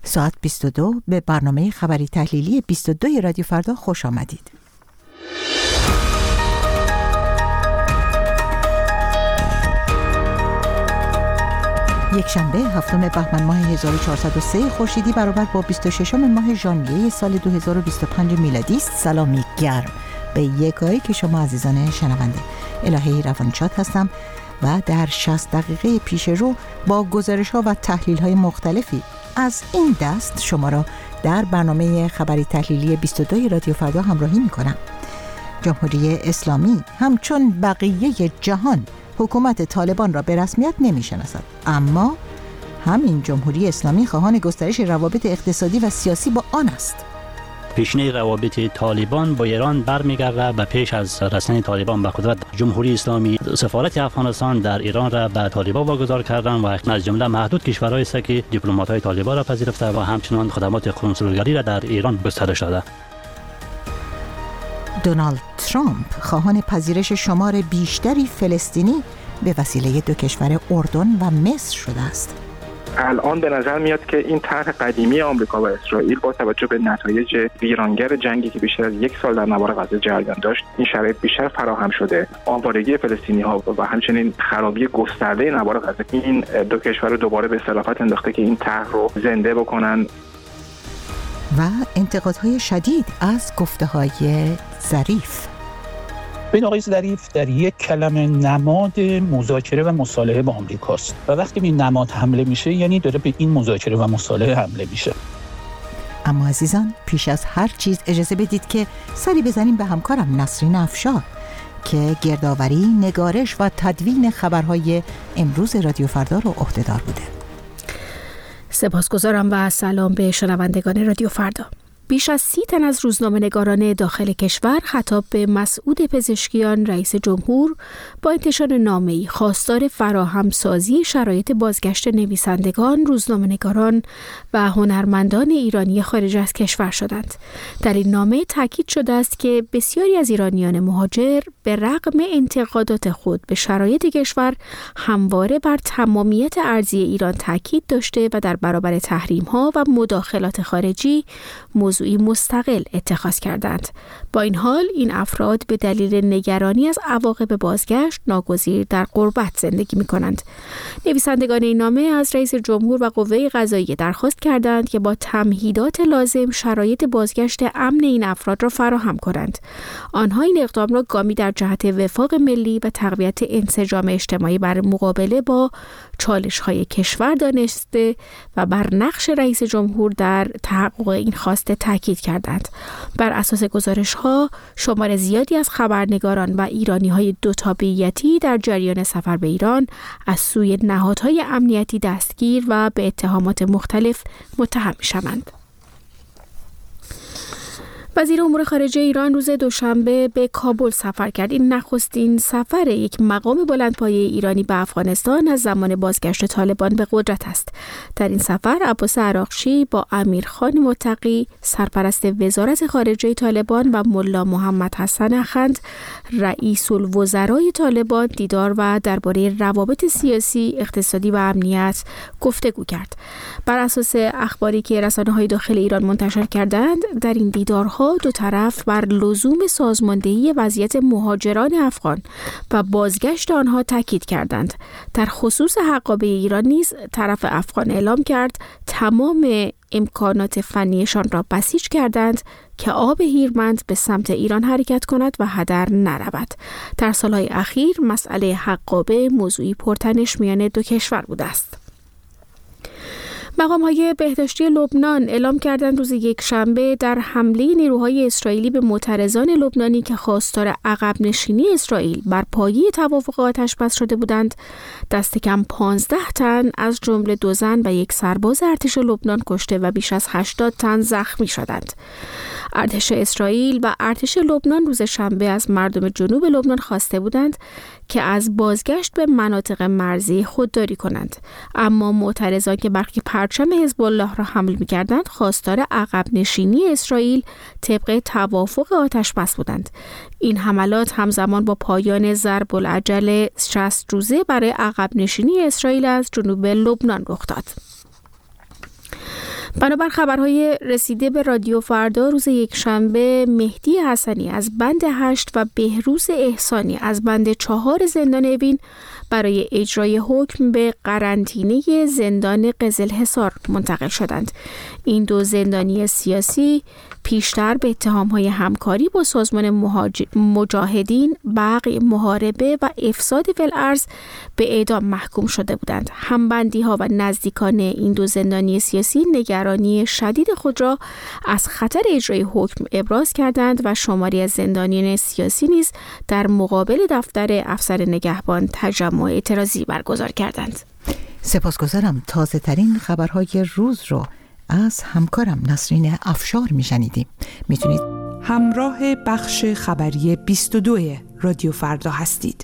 ساعت 22 به برنامه خبری تحلیلی 22 رادیو فردا خوش آمدید. یک شنبه هفتم بهمن ماه 1403 خورشیدی برابر با 26 ماه ژانویه سال 2025 میلادی است. سلامی گرم به یکایی که شما عزیزان شنونده. الهی روانشاد هستم و در 60 دقیقه پیش رو با گزارش‌ها و تحلیل‌های مختلفی از این دست شما را در برنامه خبری تحلیلی 22 رادیو فردا همراهی می‌کنم. جمهوری اسلامی همچون بقیه جهان حکومت طالبان را به رسمیت نمی‌شناسد، اما همین جمهوری اسلامی خواهان گسترش روابط اقتصادی و سیاسی با آن است. پیشینه روابط طالبان با ایران برمیگرده به پیش از رسیدن طالبان به قدرت. جمهوری اسلامی سفارت افغانستان در ایران را به طالبان واگذار کردن و از جمله محدود کشورهایی است که دیپلمات‌های طالبان را پذیرفته و همچنین خدمات کنسولگری را در ایران گسترش داده. دونالد ترامپ خواهان پذیرش شمار بیشتری فلسطینی به وسیله دو کشور اردن و مصر شده است. الان به نظر میاد که این طرح قدیمی آمریکا و اسرائیل با توجه به نتایج ویرانگر جنگی که بیشتر از 1 سال در نوار غزه جریان داشت، این شرایط بیشتر فراهم شده. آوارگی فلسطینی‌ها و همچنین خرابی گسترده نوار غزه این دو کشور رو دوباره به صرافت انداخته که این طرح رو زنده بکنن. و انتقادهای شدید از گفته‌های ظریف. این آقای ظریف در یک کلمه نماد مذاکره و مصالحه با آمریکاست و وقتی این نماد حمله میشه یعنی داره به این مذاکره و مصالحه حمله میشه. اما عزیزان، پیش از هر چیز اجازه بدید که سری بزنیم به همکارم نسرین افشار که گردآوری، نگارش و تدوین خبرهای امروز رادیو فردا رو عهده‌دار بوده. سپاسگزارم و سلام به شنوندگان رادیو فردا. بیش از 30 تن از روزنامه‌نگاران داخل کشور خطاب به مسعود پزشکیان رئیس جمهور با انتشار نامه‌ای خواستار فراهمسازی شرایط بازگشت نویسندگان، روزنامه‌نگاران و هنرمندان ایرانی خارج از کشور شدند. در این نامه تاکید شده است که بسیاری از ایرانیان مهاجر به رغم انتقادات خود به شرایط کشور همواره بر تمامیت ارضی ایران تاکید داشته و در برابر تحریم‌ها و مداخلات خارجی موضوعی مستقل اتخاذ کردند. با این حال این افراد به دلیل نگرانی از عواقب بازگشت ناگزیر در غربت زندگی می‌کنند. نویسندگان این نامه از رئیس جمهور و قوه قضاییه درخواست کردند که با تمهیدات لازم شرایط بازگشت امن این افراد را فراهم کنند. آنها این اقدام را گامی در جهت وفاق ملی و تقویت انسجام اجتماعی بر مقابله با چالش‌های کشور دانسته و بر نقش رئیس جمهور در تحقق این خواسته تاکید کردند. بر اساس گزارش‌ها شمار زیادی از خبرنگاران و ایرانی‌های دو تابعیتی در جریان سفر به ایران از سوی نهادهای امنیتی دستگیر و به اتهامات مختلف متهم می‌شوند. وزیر امور خارجه ایران روز دوشنبه به کابل سفر کرد. این نخستین سفر یک مقام بلندپایه ایرانی به افغانستان از زمان بازگشت طالبان به قدرت است. در این سفر عباس عراقچی با امیرخان متقی سرپرست وزارت خارجه طالبان و ملا محمد حسن اخند رئیس الوزرای طالبان دیدار و درباره روابط سیاسی، اقتصادی و امنیت گفتگو کرد. بر اساس اخباری که رسانه‌های داخل ایران منتشر کردند، در این دیدارها دو طرف بر لزوم سازماندهی وضعیت مهاجران افغان و بازگشت آنها تاکید کردند. در خصوص حقابه ایران نیز طرف افغان اعلام کرد تمام امکانات فنیشان را بسیج کردند که آب هیرمند به سمت ایران حرکت کند و هدر نرود. در سالهای اخیر مسئله حقابه موضوعی پرتنش میان دو کشور بوده است. مقام‌های بهداشتی لبنان اعلام کردند روز یکشنبه در حمله نیروهای اسرائیلی به معترضان لبنانی که خواستار عقب نشینی اسرائیل بر پایه توافق آتش‌بس شده بودند، دست کم 15 تن از جمله 2 زن و 1 سرباز ارتش لبنان کشته و بیش از 80 تن زخمی شدند. ارتش اسرائیل و ارتش لبنان روز شنبه از مردم جنوب لبنان خواسته بودند که از بازگشت به مناطق مرزی خودداری کنند، اما معترضان که برخی پرچم حزب الله را حمل می‌کردند خواستار عقب نشینی اسرائیل طبق توافق آتش‌بس بودند. این حملات همزمان با پایان ضرب العجل 60 روزه برای عقب نشینی اسرائیل از جنوب لبنان رخ داد. بنابر خبرهای رسیده به رادیو فردا، روز یکشنبه مهدی حسنی از بند 8 و بهروز احسانی از بند 4 زندان اوین برای اجرای حکم به قرنطینه زندان قزلحصار منتقل شدند. این دو زندانی سیاسی پیشتر به اتهام‌های همکاری با سازمان مجاهدین، بغی، محاربه و افساد فی‌الارض به اعدام محکوم شده بودند. همبندی‌ها و نزدیکان این دو زندانی سیاسی نگرانی شدید خود را از خطر اجرای حکم ابراز کردند و شماری از زندانیان سیاسی نیز در مقابل دفتر افسر نگهبان تجمع اعتراضی برگزار کردند. سپاسگزارم. تازه ترین خبرهای روز رو از همکارم نسرین افشار میشنیدیم. میتونید همراه بخش خبری 22 رادیو فردا هستید.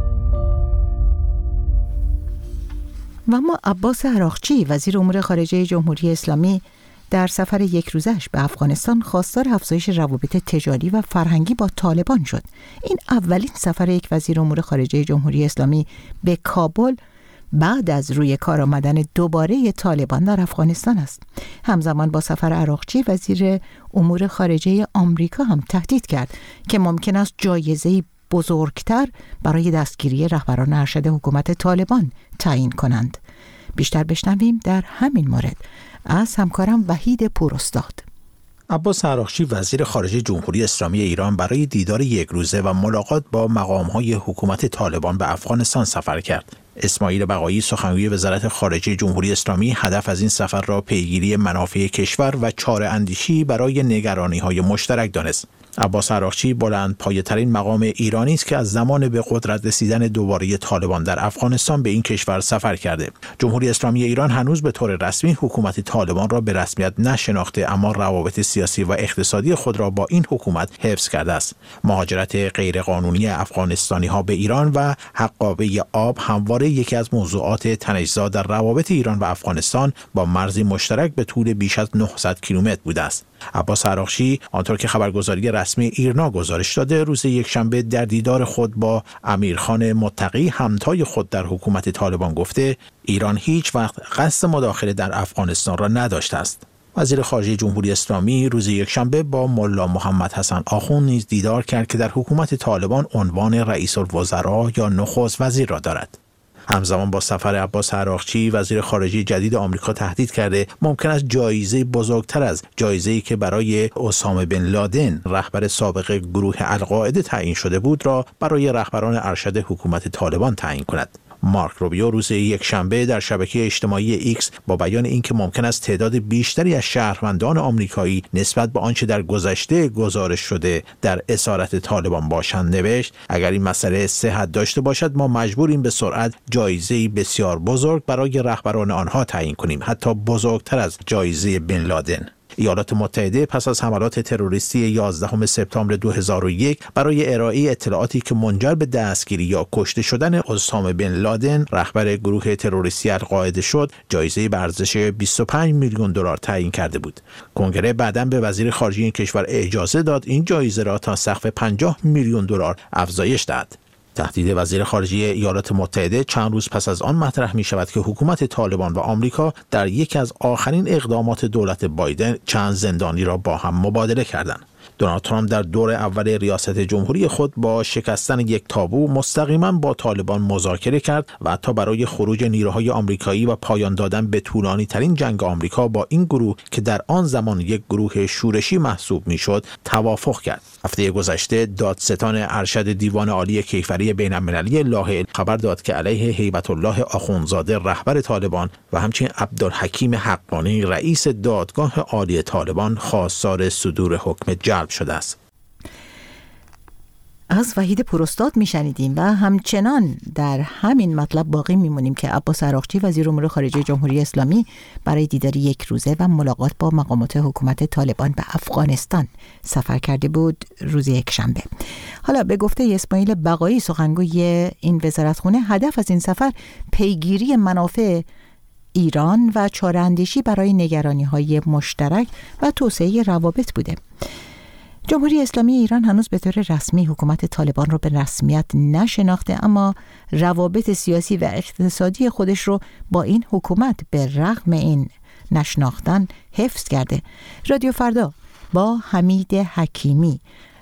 و اما عباس عراقچی وزیر امور خارجه جمهوری اسلامی در سفر یک روزش به افغانستان خواستار افزایش روابط تجاری و فرهنگی با طالبان شد. این اولین سفر یک وزیر امور خارجه جمهوری اسلامی به کابل بعد از روی کار آمدن دوباره طالبان در افغانستان است. همزمان با سفر عراقچی وزیر امور خارجه آمریکا هم تهدید کرد که ممکن است جایزه‌ای بزرگتر برای دستگیری رهبران ارشد حکومت طالبان تعیین کنند. بیشتر بشنویم در همین مورد از همکارم وحید پوراستاد. عباس عراقچی وزیر خارجه جمهوری اسلامی ایران برای دیدار یک روزه و ملاقات با مقام‌های حکومت طالبان به افغانستان سفر کرد. اسماعیل بقایی سخنگوی وزارت خارجه جمهوری اسلامی هدف از این سفر را پیگیری منافع کشور و چاره‌اندیشی برای نگرانی‌های مشترک دانست. عباس عراقچی بلندپایه‌ترین مقام ایرانی است که از زمان به قدرت رسیدن دوباره طالبان در افغانستان به این کشور سفر کرده. جمهوری اسلامی ایران هنوز به طور رسمی حکومت طالبان را به رسمیت نشناخته، اما روابط سیاسی و اقتصادی خود را با این حکومت حفظ کرده است. مهاجرت غیرقانونی افغانستانی‌ها به ایران و حقابه آب همواره یکی از موضوعات تنش‌زا در روابط ایران و افغانستان با مرزی مشترک به طول بیش از 900 کیلومتر بوده است. عباس عراقچی آنطور که خبرگزاری رسمی ایرنا گزارش داده، روز یکشنبه در دیدار خود با امیرخان متقی همتای خود در حکومت طالبان گفته ایران هیچ وقت قصد مداخله در افغانستان را نداشته است. وزیر خارجه جمهوری اسلامی روز یکشنبه با ملا محمد حسن آخوند نیز دیدار کرد که در حکومت طالبان عنوان رئیس الوزراء یا نخست وزیر را دارد. همزمان با سفر عباس عراقچی وزیر خارجه جدید آمریکا تهدید کرده ممکن است جایزه بزرگتر از جایزه‌ای که برای اسامه بن لادن رهبر سابق گروه القاعده تعیین شده بود را برای رهبران ارشد حکومت طالبان تعیین کند. مارک روبیو روز یکشنبه در شبکه اجتماعی ایکس با بیان اینکه ممکن است تعداد بیشتری از شهروندان آمریکایی نسبت به آنچه در گذشته گزارش شده در اسارت طالبان باشند نوشت اگر این مسئله صحت داشته باشد ما مجبوریم به سرعت جایزه‌ای بسیار بزرگ برای رهبران آنها تعیین کنیم، حتی بزرگتر از جایزه بن لادن. ایالات متحده پس از حملات تروریستی 11 سپتامبر 2001 برای ارائه اطلاعاتی که منجر به دستگیری یا کشته شدن اسامه بن لادن رهبر گروه تروریستی القاعده شد، جایزه به ارزش 25 میلیون دلار تعیین کرده بود. کنگره بعداً به وزیر خارجه این کشور اجازه داد این جایزه را تا سقف 50 میلیون دلار افزایش دهد. تهدید وزیر خارجه ایالات متحده چند روز پس از آن مطرح می شود که حکومت طالبان و آمریکا در یکی از آخرین اقدامات دولت بایدن چند زندانی را با هم مبادله کردند. دونالد ترامپ در دور اول ریاست جمهوری خود با شکستن یک تابو مستقیما با طالبان مذاکره کرد و حتی برای خروج نیروهای آمریکایی و پایان دادن به طولانی ترین جنگ آمریکا با این گروه که در آن زمان یک گروه شورشی محسوب میشد توافق کرد. هفته گذشته دادستان ارشد دیوان عالی کیفری بین‌المللی لاهه خبر داد که علیه هیبت الله آخوندزاده رهبر طالبان و همچنین عبدالحکیم حقانی رئیس دادگاه عالی طالبان خواستار صدور حکم جلب شده است. از وحید پوراستاد میشنیدیم و همچنان در همین مطلب باقی میمونیم که عباس عراقچی وزیر امور خارجه جمهوری اسلامی برای دیدار یک روزه و ملاقات با مقامات حکومت طالبان به افغانستان سفر کرده بود روز یکشنبه. حالا به گفته اسماعیل بقایی سخنگوی این وزارتخانه هدف از این سفر پیگیری منافع ایران و چاره‌اندیشی برای نگرانی‌های مشترک و توسعه روابط بوده. جمهوری اسلامی ایران هنوز به طور رسمی حکومت طالبان رو به رسمیت نشناخته، اما روابط سیاسی و اقتصادی خودش رو با این حکومت به رغم این نشناختن حفظ کرده. رادیو فردا با حمید حکیمی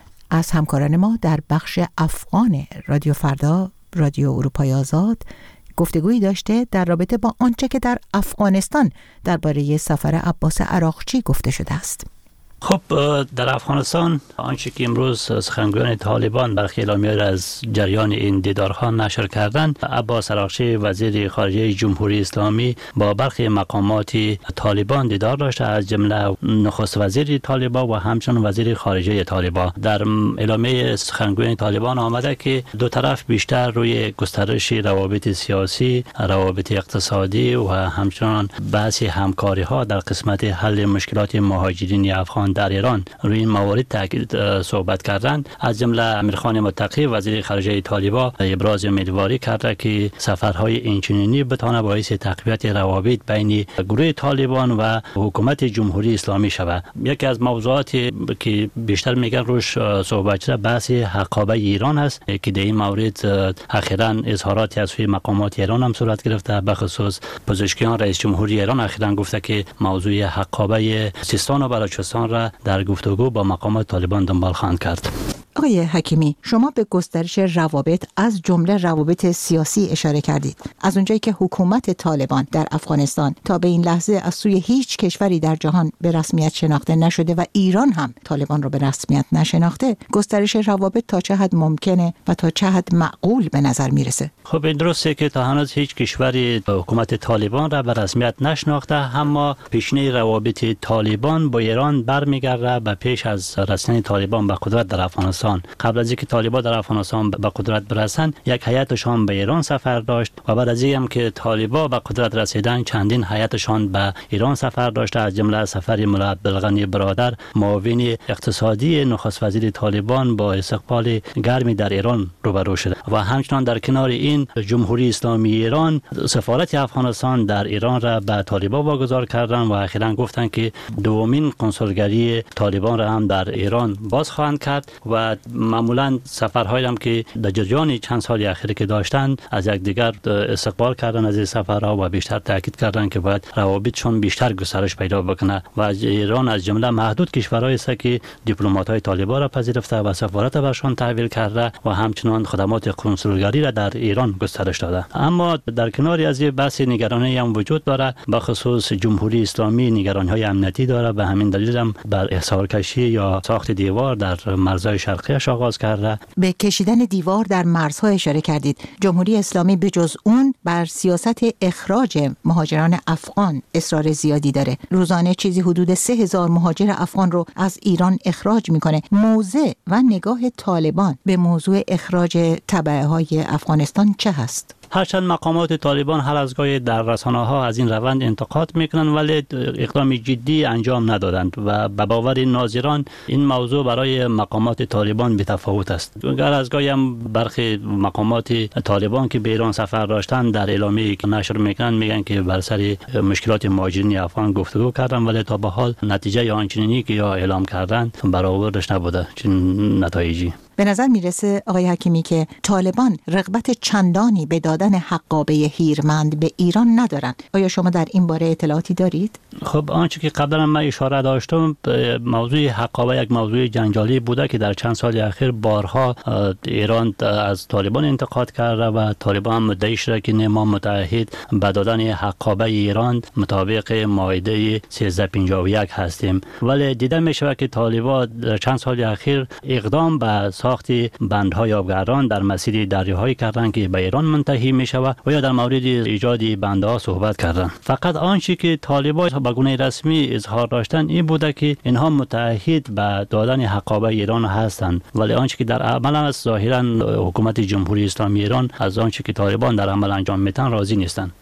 از همکاران ما در بخش افغان رادیو فردا رادیو اروپای آزاد گفتگویی داشته در رابطه با آنچه که در افغانستان درباره سفر عباس عراقچی گفته شده است. خب در افغانستان آنچه که امروز سخنگویان طالبان برخی اعلامیه‌ای را از جریان این دیدارها نشر کردند، عباس عراقچی وزیر خارجه جمهوری اسلامی با برخی مقامات طالبان دیدار داشته، از جمله نخست وزیر طالبان و همچنین وزیر خارجه طالبان. در اعلامیه سخنگویان طالبان آمده که دو طرف بیشتر روی گسترش روابط سیاسی، روابط اقتصادی و همچنین بحث همکاری ها در قسمت حل مشکلات مهاجرین افغان در ایران روی این موارد تاکید صحبت کردند. از جمله امیرخان متقی وزیر خارجه طالبان ابراز امیدواری کرده که سفرهای اینچنینی بتونه باعث تقویت روابط بین گروه طالبان و حکومت جمهوری اسلامی شود. یکی از موضوعاتی که بیشتر میگن روش صحبت شده بحث حقابه ایران است که در این مورد اخیراً اظهاراتی از سوی مقامات ایران هم صورت گرفته. به خصوص پزشکیان رئیس جمهوری ایران اخیراً گفته که موضوع حقابه سیستان و بلوچستان را در گفتگو با مقامات طالبان دنبال خواهند کرد. آقای حکیمی، شما به گسترش روابط از جمله روابط سیاسی اشاره کردید. از اونجایی که حکومت طالبان در افغانستان تا به این لحظه از سوی هیچ کشوری در جهان به رسمیت شناخته نشده و ایران هم طالبان رو به رسمیت نشناخته، گسترش روابط تا چه حد ممکنه و تا چه حد معقول به نظر میرسه؟ خب این درسته که تا هنوز هیچ کشوری حکومت طالبان را به رسمیت نشناخته، اما پیشینه روابط طالبان با ایران برمیگرده به پیش از رسیدن طالبان به قدرت در افغانستان. قبل از اینکه طالبان در افغانستان به قدرت برسند، یک هیئتشان به ایران سفر داشت و بعد از اینکه که طالبان به قدرت رسیدن چندین هیئتشان به ایران سفر داشته، از جمله سفر مولا عبدالغنی برادر معاون اقتصادی نخست وزیر طالبان با استقبال گرمی در ایران روبرو شده و همچنان در کنار این جمهوری اسلامی ایران سفارت افغانستان در ایران را به طالبان واگذار کردند و اخیراً گفتند که دومین کنسولگری طالبان را هم در ایران باز خواهند کرد و معمولا سفرهایی هم که در جریان چند سال اخیر که داشتند از یکدیگر استقبال کردن از این سفرها و بیشتر تاکید کردن که باید روابطشون بیشتر گسترش پیدا بکنه و از ایران از جمله محدود کشورهایی است که دیپلمات‌های طالبان را پذیرفته و سفارت برشان تحویل کرده و همچنین خدمات کنسولگری را در ایران گسترش داده. اما در کناری از این بحث نگرانی هم وجود داره، به خصوص جمهوری اسلامی نگرانی‌های امنیتی داره، به همین دلیل هم بر احصارکشی یا ساخت دیوار در مرزهای شرقیش آغاز کرده. به کشیدن دیوار در مرزها اشاره کردید. جمهوری اسلامی به جز اون بر سیاست اخراج مهاجران افغان اصرار زیادی داره. روزانه چیزی حدود 3000 مهاجر افغان رو از ایران اخراج میکنه. موضع و نگاه طالبان به موضوع اخراج تبعه‌های افغانستان چه هست؟ هرچند مقامات طالبان هر از گاهی در رسانه‌ها از این روند انتقاد میکنند ولی اقدام جدی انجام ندادند و به باور ناظران این موضوع برای مقامات طالبان بی‌تفاوت است. اگر از گاهی هم برخی مقامات طالبان که به ایران سفر داشتند در اعلامیه‌ای که نشر میکنند میگن که بر سر مشکلات مهاجرین افغان گفتگو کردند ولی تا به حال نتیجه آنچنینی که یا اعلام کردند برآوردش نبوده. چنین نتایجی به نظر میرسه آقای حکیمی که طالبان رغبت چندانی به دادن حقابه هیرمند به ایران ندارند. آیا شما در این باره اطلاعاتی دارید؟ خب آنچه که قبلا من اشاره داشتم، موضوع حقابه یک موضوع جنجالی بوده که در چند سال اخیر بارها ایران از طالبان انتقاد کرده و طالبان هم مدعی شده که ما متعهد به دادن حقابه ایران مطابق مائده 1351 هستیم، ولی دیده میشه که طالبان در چند سال اخیر اقدام به ساخت بندهای آبگردان در مسیر دریاهایی کردند که به ایران منتهی می شود و یا در مورد ایجاد بندها صحبت کردند. فقط آنچه که طالبان به گونه رسمی اظهار داشتند این بوده که اینها متعهد به دادن حقابه ایران هستند، ولی آنچه که در عمل است ظاهرا حکومت جمهوری اسلامی ایران از آنچه که طالبان در عمل انجام میدن راضی نیستند.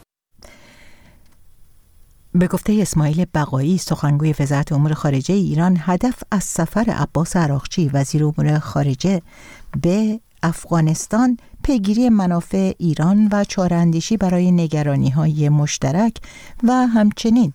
به گفته اسماعیل بقایی سخنگوی وزارت امور خارجه ایران، هدف از سفر عباس عراقچی وزیر امور خارجه به افغانستان پیگیری منافع ایران و چاره‌اندیشی برای نگرانی‌های مشترک و همچنین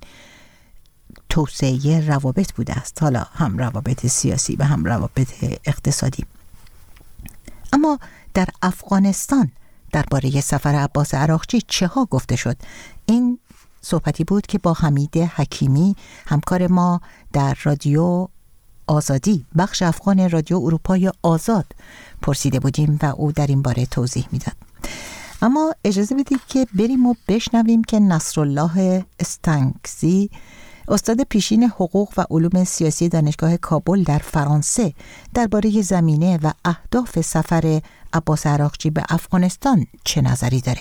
توسعه روابط بوده است، حالا هم روابط سیاسی و هم روابط اقتصادی. اما در افغانستان درباره سفر عباس عراقچی چه ها گفته شد؟ این صحبتی بود که با حمید حکیمی همکار ما در رادیو آزادی بخش افغان رادیو اروپای آزاد پرسیده بودیم و او در این باره توضیح میداد. اما اجازه بدید که بریم و بشنویم که نصرالله استنگزی، استاد پیشین حقوق و علوم سیاسی دانشگاه کابل در فرانسه، درباره زمینه و اهداف سفر عباس عراقچی به افغانستان چه نظری داره؟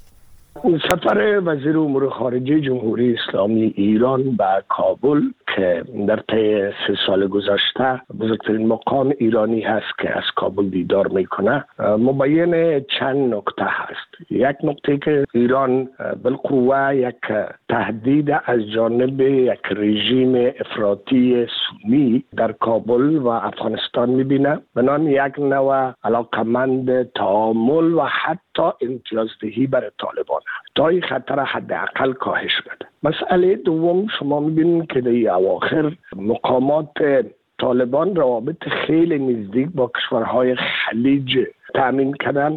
سفر وزیر امور خارجه جمهوری اسلامی ایران به کابل که در طی 3 سال گذشته بزرگترین مقام ایرانی هست که از کابل دیدار میکنه، مبین چند نکته هست. یک نکته که ایران بالقوه یک تهدید از جانب یک رژیم افراطی سنی در کابل و افغانستان میبینه، بنان یک نوع علاقمند تعامل و حتی امتیازدهی برای طالبان تا این خطر حداقل کاهش بده. مسئله دوم، شما میبینید که در اواخر مقامات طالبان روابط خیلی نزدیک با کشورهای خلیج تأمین کردن.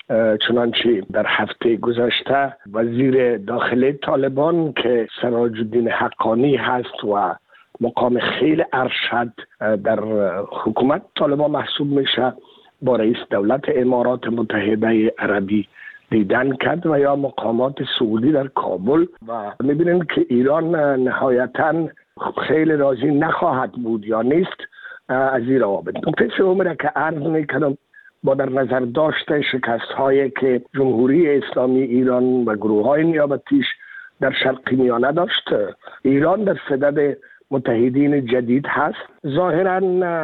چنانچه در هفته گذشته وزیر داخلی طالبان که سراج الدین حقانی هست و مقام خیلی ارشد در حکومت طالبان محسوب میشه، با رئیس دولت امارات متحده عربی دیدن کرد و یا مقامات سعودی در کابل و میبینیم که ایران نهایتاً خیلی راضی نخواهد بود یا نیست از این روابط. نکته سوم که عرض میکنم، با در نظر داشته شکست هایی که جمهوری اسلامی ایران و گروه های نیابتیش در شرق میانه داشت، ایران در صدد متحدین جدید هست. ظاهراً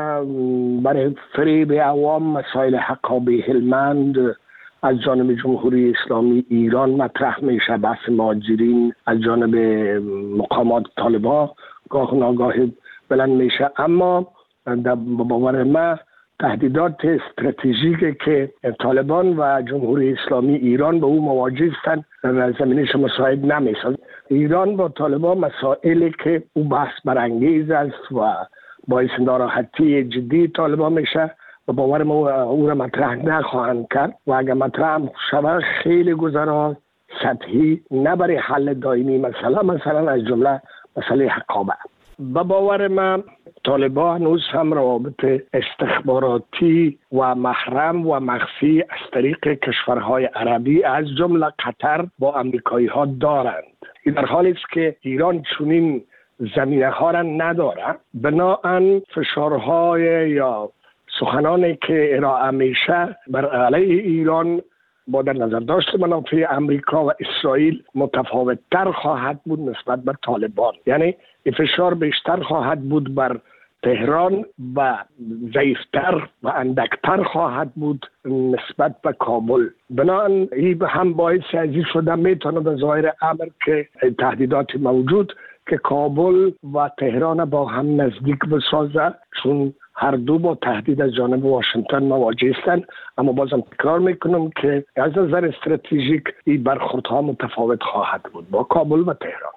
برای فریب عوام مسائل حقابه هلمند از جانب جمهوری اسلامی ایران مطرح میشه، بحث مهاجرین از جانب مقامات طالبان گاه ناگاه بلند میشه، اما در باور ما تهدیدات استراتژیکی که طالبان و جمهوری اسلامی ایران به او مواجه هستند در زمینش مساعد نمیسازد. ایران با طالبان مسائلی که او بحث برانگیز است و باعث ناراحتی جدی طالبان میشه و باور ما او را مطرح نخواهند کرد و اگر مطرح شود خیلی گذرا سطحی، نه برای حل دائمی مثلا از جمله مسئله حقابه. با باور ما طالبان هنوز هم روابط استخباراتی و محرم و مخفی از طریق کشورهای عربی از جمله قطر با امریکایی ها دارند. این در حالی است که ایران چنین زمینه ها را نداره، بنابراین فشارهای یا سخنانی که ارائه میشه بر علیه ایران با در نظر داشت منافع امریکا و اسرائیل متفاوت تر خواهد بود نسبت به طالبان. یعنی فشار بیشتر خواهد بود بر تهران و ضعیفتر و اندکتر خواهد بود نسبت به کابل. بنابراین این هم باعث عزیز شده میتونه به ظاهر امر که تهدیدات موجود که کابل و تهران با هم نزدیک بسازه، چون هر دو با تهدید از جانب واشنگتن مواجه هستند. اما بازم تکرار میکنم که از نظر استراتژیک این برخوردها متفاوت خواهد بود با کابل و تهران.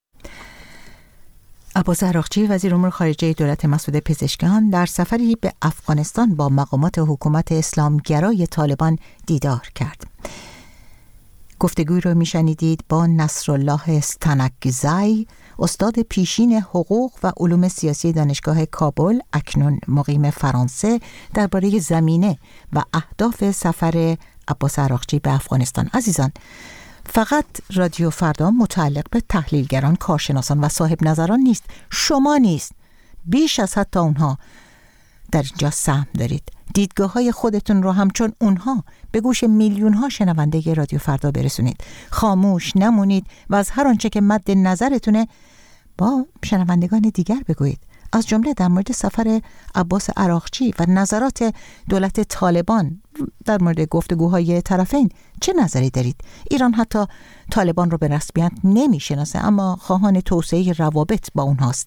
عباس عراقچی وزیر امور خارجه دولت مسعود پزشکیان در سفری به افغانستان با مقامات حکومت اسلامگرای طالبان دیدار کرد. گفتگوی رو میشنیدید با نصرالله استنگزی، استاد پیشین حقوق و علوم سیاسی دانشگاه کابل، اکنون مقیم فرانسه، درباره زمینه و اهداف سفر عباس عراقچی به افغانستان. عزیزان، فقط رادیو فردا متعلق به تحلیلگران، کارشناسان و صاحب نظران نیست. شما نیست، بیش از حتی اونها در اینجا سهم دارید. دیدگاه های خودتون رو همچون اونها به گوش میلیون ها شنونده رادیو فردا برسونید. خاموش نمونید و از هر آنچه که مد نظرتونه با شنوندگان دیگر بگویید، از جمله در مورد سفر عباس عراقچی و نظرات دولت طالبان در مورد گفتگوهای طرفین. چه نظری دارید؟ ایران حتی طالبان رو به رسمیت نمیشناسه، اما خواهان توسعه روابط با اونهاست.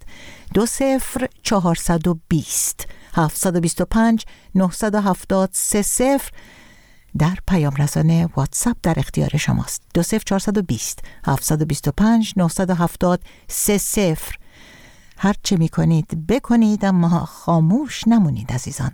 20420 725 970 30 در پیام رسانه واتساپ در اختیار شماست. 20420 725 970 30. هر چه می کنید بکنید، اما خاموش نمونید عزیزان.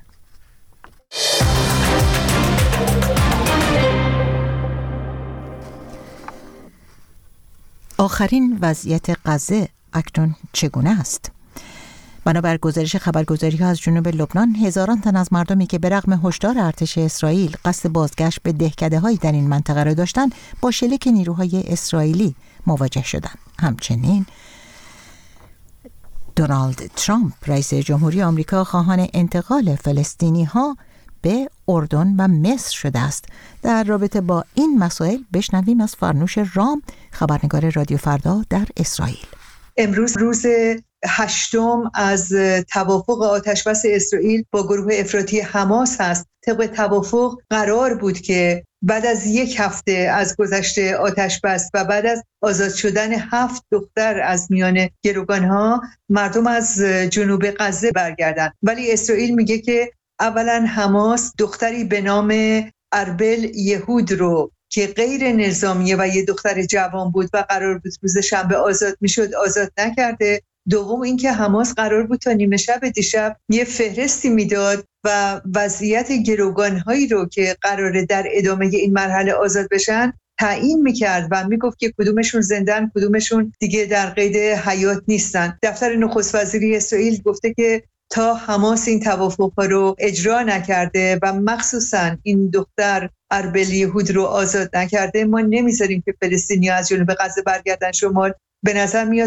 آخرین وضعیت غزه اکنون چگونه است؟ بنابر گزارش خبرگزاری‌ها از جنوب لبنان، هزاران تن از مردمی که به رغم هشدار ارتش اسرائیل قصد بازگشت به دهکده‌هایی در این منطقه را داشتند، با شلیک نیروهای اسرائیلی مواجه شدند. همچنین دونالد ترامپ رئیس جمهوری آمریکا خواهان انتقال فلسطینی‌ها به اردن و مصر شده است. در رابطه با این مسائل بشنویم از فرنوش رام، خبرنگار رادیو فردا در اسرائیل. امروز روز 8 از توافق آتشبس اسرائیل با گروه افراطی حماس هست. طبق توافق قرار بود که بعد از 1 هفته از گذشت آتشبس و بعد از آزاد شدن 7 دختر از میان گروگانها، مردم از جنوب غزه برگردن. ولی اسرائیل میگه که اولا حماس دختری به نام اربل یهود رو که غیر نظامیه و یه دختر جوان بود و قرار بود روز شنبه آزاد میشد آزاد نکرده. دوم اینکه حماس قرار بود تا نیمه شب دیشب یه فهرستی میداد و وضعیت گروگان‌هایی رو که قراره در ادامه این مرحله آزاد بشن تعیین میکرد و میگفت که کدومشون زندن، کدومشون دیگه در قید حیات نیستن. دفتر نخست وزیری اسرائیل گفته که تا حماس این توافق‌ها رو اجرا نکرده و مخصوصاً این دختر اربل یهود رو آزاد نکرده، ما نمیذاریم که فلسطینی‌ها از جنوب غزه برگردن شمال. به نظر میاد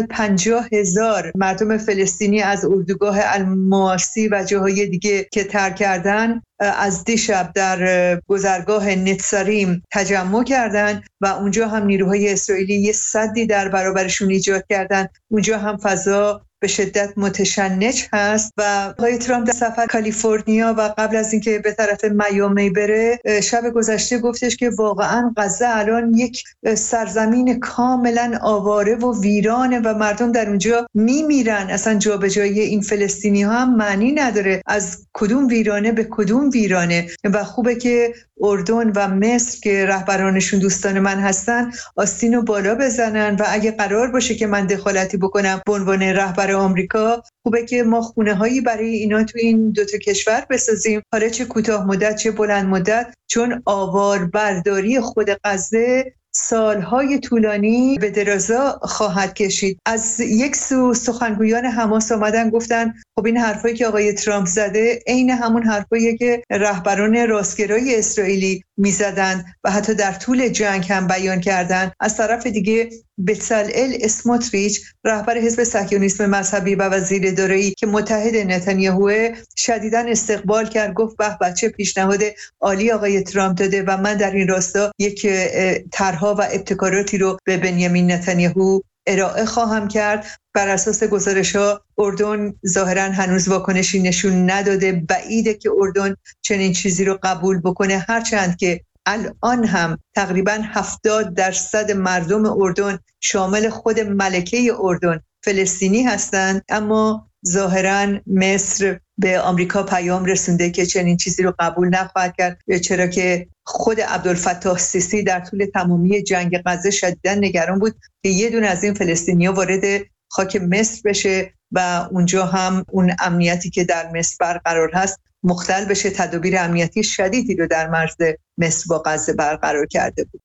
50,000 مردم فلسطینی از اردوگاه المواسی و جاهای دیگه که ترک کردن از دیشب در گذرگاه نتساریم تجمع کردن و اونجا هم نیروهای اسرائیلی یه سدی در برابرشون ایجاد کردن. اونجا هم فضا به شدت متشنج هست و آقای ترامپ در سفر کالیفرنیا و قبل از اینکه به طرف میامی بره شب گذشته گفتش که واقعا غزه الان یک سرزمین کاملا آواره و ویرانه و مردم در اونجا میمیرن. اصلا جابجایی این فلسطینی ها هم معنی نداره از کدوم ویرانه به کدوم ویرانه. و خوبه که اردن و مصر که رهبرانشون دوستان من هستن آستینو بالا بزنن و اگه قرار باشه که من دخالتی بکنم به عنوان رهبر آمریکا، خوبه که ما خونه‌هایی برای اینا تو این 2 کشور بسازیم، حالا چه کوتاه مدت چه بلند مدت، چون آواربرداری خود غزه سالهای طولانی به درازا خواهد کشید. از یک سو سخنگویان حماس آمدن گفتن خب این حرفایی که آقای ترامپ زده عین همون حرفایی که رهبران راستگرای اسرائیلی میزدن و حتی در طول جنگ هم بیان کردن. از طرف دیگه بצלאل اسموتریچ رهبر حزب صهیونیسم مذهبی و وزیر دارایی که متحد نتانیاهو شدیداً استقبال کرد، گفت به بچه پیشنهاد عالی آقای ترامپ داده و من در این راستا یک طرح‌ها و ابتکاراتی رو به بنیامین نتانیاهو ارائه خواهم کرد. بر اساس گزارش‌ها اردن ظاهراً هنوز واکنشی نشون نداده. بعیده که اردن چنین چیزی رو قبول بکنه، هرچند که الان هم تقریباً 70% مردم اردن شامل خود ملکه اردن فلسطینی هستند، اما ظاهراً مصر به آمریکا پیام رسونده که چنین چیزی رو قبول نخواهد کرد، چرا که خود عبدالفتاح سیسی در طول تمامی جنگ غزه شدیداً نگران بود که یه دونه از این فلسطینی‌ها وارد خاک مصر بشه و اونجا هم اون امنیتی که در مصر برقرار هست مختل بشه. تدابیر امنیتی شدیدی رو در مرز مصر با غزه برقرار کرده بود.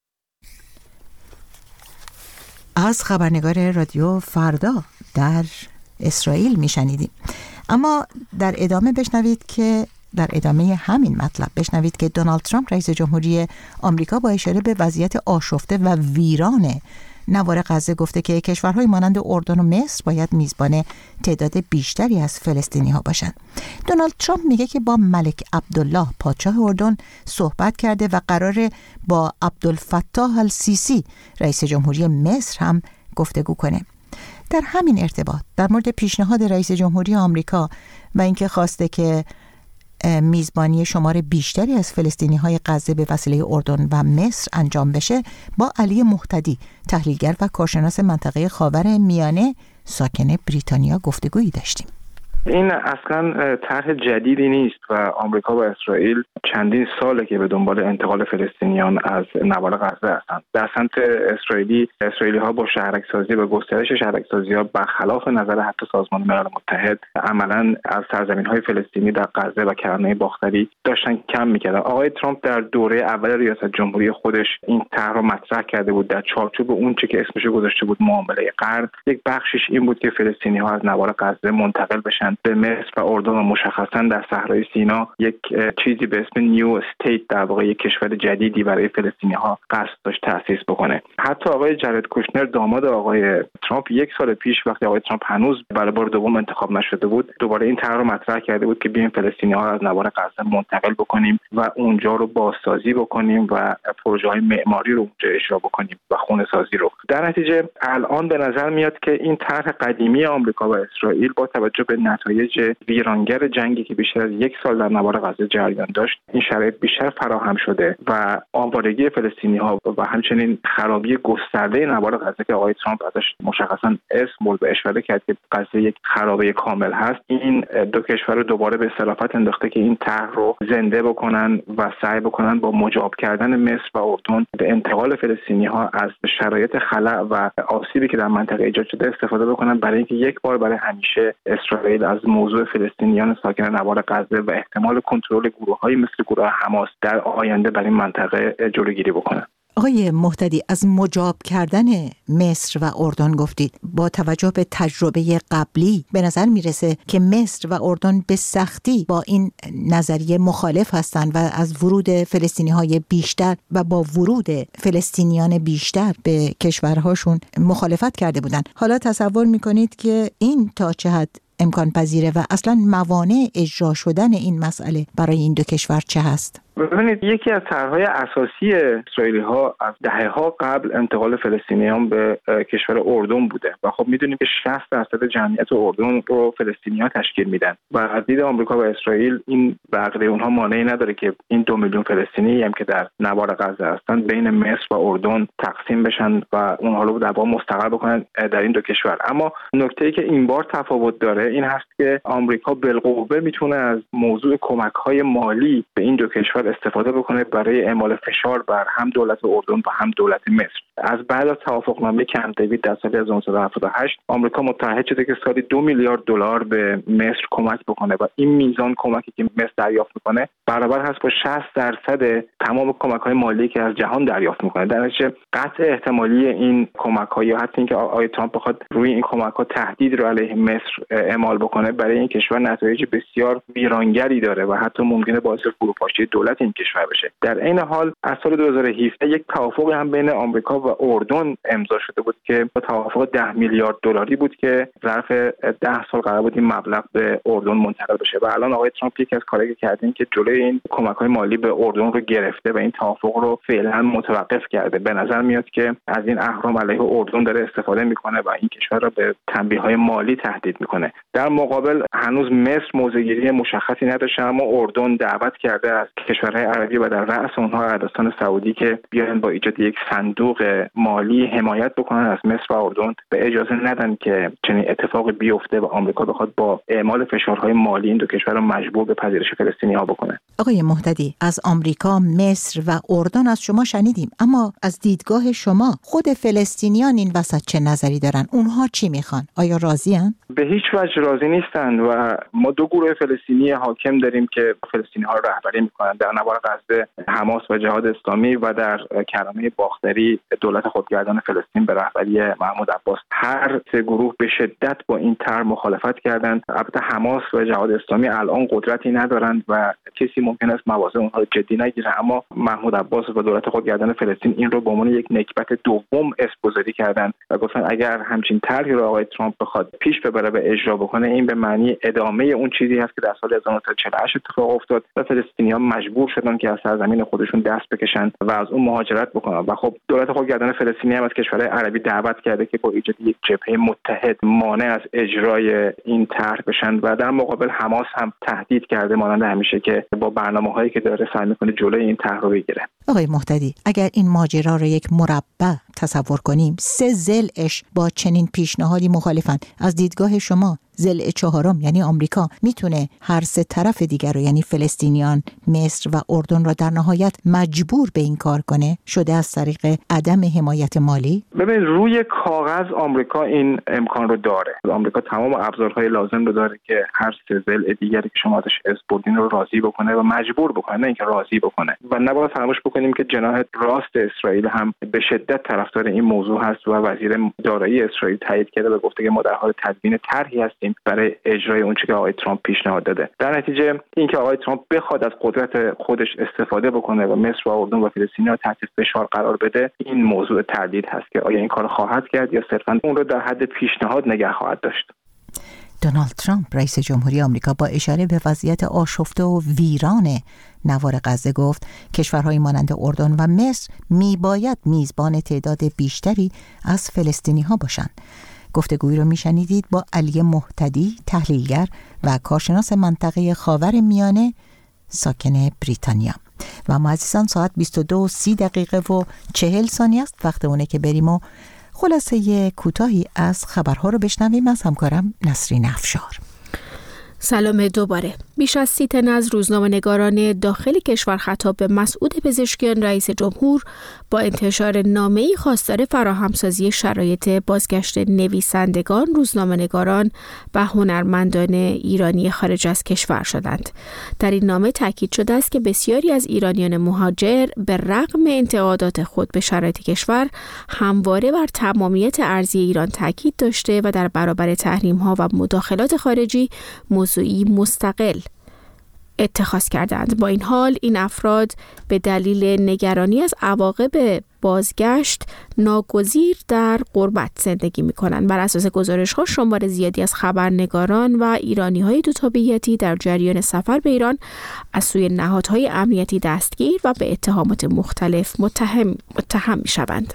از خبرنگار رادیو فردا در اسرائیل میشنیدیم. اما در ادامه بشنوید که در ادامه همین مطلب بشنوید که دونالد ترامپ رئیس جمهوری آمریکا با اشاره به وضعیت آشفته و ویران نوار غزه گفته که کشورهای مانند اردن و مصر باید میزبان تعداد بیشتری از فلسطینی ها باشند. دونالد ترامپ میگه که با ملک عبدالله پادشاه اردن صحبت کرده و قراره با عبدالفتاح السیسی رئیس جمهوری مصر هم گفتگو کنه. در همین ارتباط در مورد پیشنهاد رئیس جمهوری آمریکا و اینکه خواسته که میزبانی شمار بیشتری از فلسطینی‌های غزه به وسیله اردن و مصر انجام بشه، با علی مهتدی تحلیلگر و کارشناس منطقه خاور میانه ساکن بریتانیا گفتگویی داشتیم. این اصلا طرح جدیدی نیست و آمریکا و اسرائیل چندین ساله که به دنبال انتقال فلسطینیان از نوار غزه هستند. در سمت اسرائیلی ها با شهرک‌سازی و گسترش شهرک‌سازی ها برخلاف نظر حتی سازمان ملل متحد عملاً از سرزمین‌های فلسطینی در غزه و کرانه باختری داشتن کم می‌کردن. آقای ترامپ در دوره اول ریاست جمهوری خودش این طرح رو مطرح کرده بود در چارچوب اون چه که اسمش گذاشته بود معامله قرن. یک بخشش این بود که فلسطینی‌ها از نوار غزه منتقل بشن به مصر و اردن و مشخصاً در صحرای سینا یک چیزی به اسم نیو استیت، در واقع یک کشور جدیدی برای فلسطینی‌ها قصد داشت تأسیس بکنه. حتی آقای جارد کوشنر داماد آقای ترامپ یک سال پیش وقتی آقای ترامپ هنوز برای بار دوم انتخاب نشده بود دوباره این طرح رو مطرح کرده بود که بیایم فلسطینی‌ها از نوار غزه منتقل بکنیم و اونجا رو بازسازی بکنیم و پروژه‌های معماری رو اونجا اجرا بکنیم و خونه‌سازی رو. در نتیجه الان به نظر میاد که این طرح قدیمی آمریکا و اسرائیل با توجه به نتایج ویرانگر جنگی که بیشتر از یک سال در نوار غزه جریان داشت این شرایط بیشتر فراهم شده و آوارگی فلسطینی‌ها و همچنین خرابی گسترده نوار غزه که آقای ترامپ ازش مشخصاً اسم برد و اشاره کرد که غزه یک خرابه کامل هست، این دو کشور رو دوباره به صرافت انداخته که این طرح رو زنده بکنن و سعی بکنن با مجاب کردن مصر و اردن به انتقال فلسطینی‌ها از شرایط خلأ و آسیبی که در منطقه ایجاد شده استفاده بکنن برای اینکه یک بار برای همیشه اسرائیل از موضوع فلسطینیان ساکن نوار غزه و احتمال کنترل گروه‌هایی مثل گروه حماس در آینده برای این منطقه جلوگیری بکنن. آقای مهتدی، از مجاب کردن مصر و اردن گفتید. با توجه به تجربه قبلی به نظر میرسه که مصر و اردن به سختی با این نظریه مخالف هستند و از ورود فلسطینی‌های بیشتر و با ورود فلسطینیان بیشتر به کشورهاشون مخالفت کرده بودند. حالا تصور میکنید که این تا چه حد امکان پذیره و اصلا موانع اجرا شدن این مسئله برای این دو کشور چه هست؟ ببینید، یکی از طرح‌های اساسی اسرائیلی‌ها از دهه‌ها قبل انتقال فلسطینیان به کشور اردن بوده و خب می‌دونیم که 60% جمعیت اردن رو فلسطینی‌ها تشکیل میدن و از دید آمریکا و اسرائیل این بقیه اونها مانعی نداره که این 2 میلیون فلسطینی هم که در نوار غزه هستن بین مصر و اردن تقسیم بشن و اونها رو در واقع مستقر بکنن در این دو کشور. اما نکته‌ای که این بار تفاوت داره این هست که آمریکا بالقوه میتونه از موضوع کمک‌های مالی به این دو کشور استفاده بکنه برای اعمال فشار بر هم دولت اردن و هم دولت مصر. از بعد از توافقنامه کمپ دیوید در سال 1978 آمریکا متعهد شده که سالی 2 میلیارد دلار به مصر کمک بکنه و این میزان کمکی که مصر دریافت میکنه برابر هست با 60% تمام کمک‌های مالی که از جهان دریافت میکنه. در نتیجه قطع احتمالی این کمک‌ها یا حتی اینکه آقای ترامپ بخواد روی این کمک‌ها تهدید رو علیه مصر اعمال بکنه برای این کشور نتایج بسیار ویرانگری داره و حتی ممکنه باعث فروپاشی دولت این کشور بشه. در این حال از سال 2017 یک توافق هم بین آمریکا و اردن امضا شده بود که با توافق 10 میلیارد دلاری بود که ظرف 10 سال قرار بود این مبلغ به اردن منتقل بشه و الان آقای ترامپ یکی از کارهایی که کردن که جلوی این کمک‌های مالی به اردن رو گرفته و این توافق رو فعلا متوقف کرده. به نظر میاد که از این اهرام علیه اردن داره استفاده میکنه و این کشور رو به تنبیه‌های مالی تهدید میکنه. در مقابل هنوز مصر موضع‌گیری مشخصی نداشته، اما اردن دعوت کرده از کشورهای عربی و در رأس اونها عربستان سعودی که بیان با ایجاد یک صندوق مالی حمایت بکنن از مصر و اردن و اجازه ندن که چنین اتفاقی بیفته و آمریکا بخواد با اعمال فشارهای مالی این دو کشور رو مجبور به پذیرش فلسطینی‌ها بکنه. آقای مهتدی، از آمریکا، مصر و اردن از شما شنیدیم، اما از دیدگاه شما خود فلسطینیان این وسط چه نظری دارن؟ اونها چی میخوان؟ آیا راضی‌اند؟ به هیچ وجه راضی نیستند و ما دو گروه فلسطینی حاکم داریم که فلسطینی‌ها رو رهبری میکنن. در نوار غزه حماس و جهاد اسلامی و در کرانه باختری دولت خودگردان فلسطین به رهبری محمود عباس. هر سه گروه به شدت با این طرح مخالفت کردند. البته حماس و جهاد اسلامی الان قدرتی ندارند و کسی ممکن است مواضع اونها رو جدی نگیره، اما محمود عباس و دولت خودگردان فلسطین این رو به عنوان یک نکبت دوم اسم‌گذاری کردند و گفتن اگر همچین طرحی رو آقای ترامپ بخواد پیش ببره و اجرا بکنه این به معنی ادامه اون چیزی هست که در سال 1948 اتفاق افتاد و فلسطینی‌ها مجبور شدن که از سرزمین خودشون دست بکشن و از اون مهاجرت بکنن و خب دولت خودگردان فلسطینی هم از کشورهای عربی دعوت کرده که با ایجاد یک جبهه متحد مانع از اجرای این طرح بشن و در مقابل حماس هم تهدید کرده مانند همیشه که با برنامه‌هایی که داره سعی می‌کنه جلوی این طرح رو بگیره. آقای مهتدی، اگر این ماجرا رو یک مربع تصور کنیم، 3 ضلعش با چنین پیشنهادی مخالفن، از دیدگاه شما ضلع چهارم یعنی آمریکا میتونه هر سه طرف دیگر رو یعنی فلسطینیان، مصر و اردن را در نهایت مجبور به این کار کنه شده از طریق عدم حمایت مالی؟ ببین روی کاغذ آمریکا این امکان رو داره. آمریکا تمام ابزارهای لازم رو داره که هر سه ضلع دیگری که شما ازش اسم بردین رو راضی بکنه و مجبور بکنه، نه اینکه راضی بکنه. و نباید فراموش بکنیم که جناح راست اسرائیل هم به شدت طرفدار این موضوع هست و وزیر دارایی اسرائیل تایید کرده و گفته که ما در حال تدوین طرحی هستیم برای اجرای اون چیزی که آقای ترامپ پیشنهاد داده. در نتیجه اینکه آقای ترامپ بخواد از قدرت خودش استفاده بکنه و مصر و اردن و فلسطینی‌ها تحت فشار قرار بده، این موضوع تردید هست که آیا این کار خواهد کرد یا صرفاً اون رو در حد پیشنهاد نگه خواهد داشت. دونالد ترامپ رئیس جمهوری آمریکا با اشاره به وضعیت آشفته و ویران نوار غزه گفت کشورهای مانند اردن و مصر میباید میزبان تعداد بیشتری از فلسطینی‌ها باشند. گفتگویی رو میشنیدید با علی مهتدی، تحلیلگر و کارشناس منطقه خاورمیانه ساکن بریتانیا. و ما عزیزان ساعت 22:30 است، وقت اونه که بریم و خلاصه کوتاهی از خبرها رو بشنویم از همکارم نسرین افشار. سلام دوباره. بیش از 30 تن از روزنامه‌نگاران داخل کشور خطاب به مسعود پزشکیان رئیس جمهور با انتشار نامه‌ای خواستار فراهمسازی شرایط بازگشت نویسندگان، روزنامه‌نگاران و هنرمندان ایرانی خارج از کشور شدند. در این نامه تاکید شده است که بسیاری از ایرانیان مهاجر به رغم انتقادات خود به شرایط کشور همواره بر تمامیت ارضی ایران تاکید داشته و در برابر تحریم‌ها و مداخلات خارجی موضوعی مستقل اتخاذ کردند. با این حال این افراد به دلیل نگرانی از عواقب بازگشت ناگزیر در غربت زندگی می‌کنند. بر اساس گزارش‌ها شمار زیادی از خبرنگاران و ایرانی‌های دوتابعیتی در جریان سفر به ایران از سوی نهادهای امنیتی دستگیر و به اتهامات مختلف متهم می‌شوند.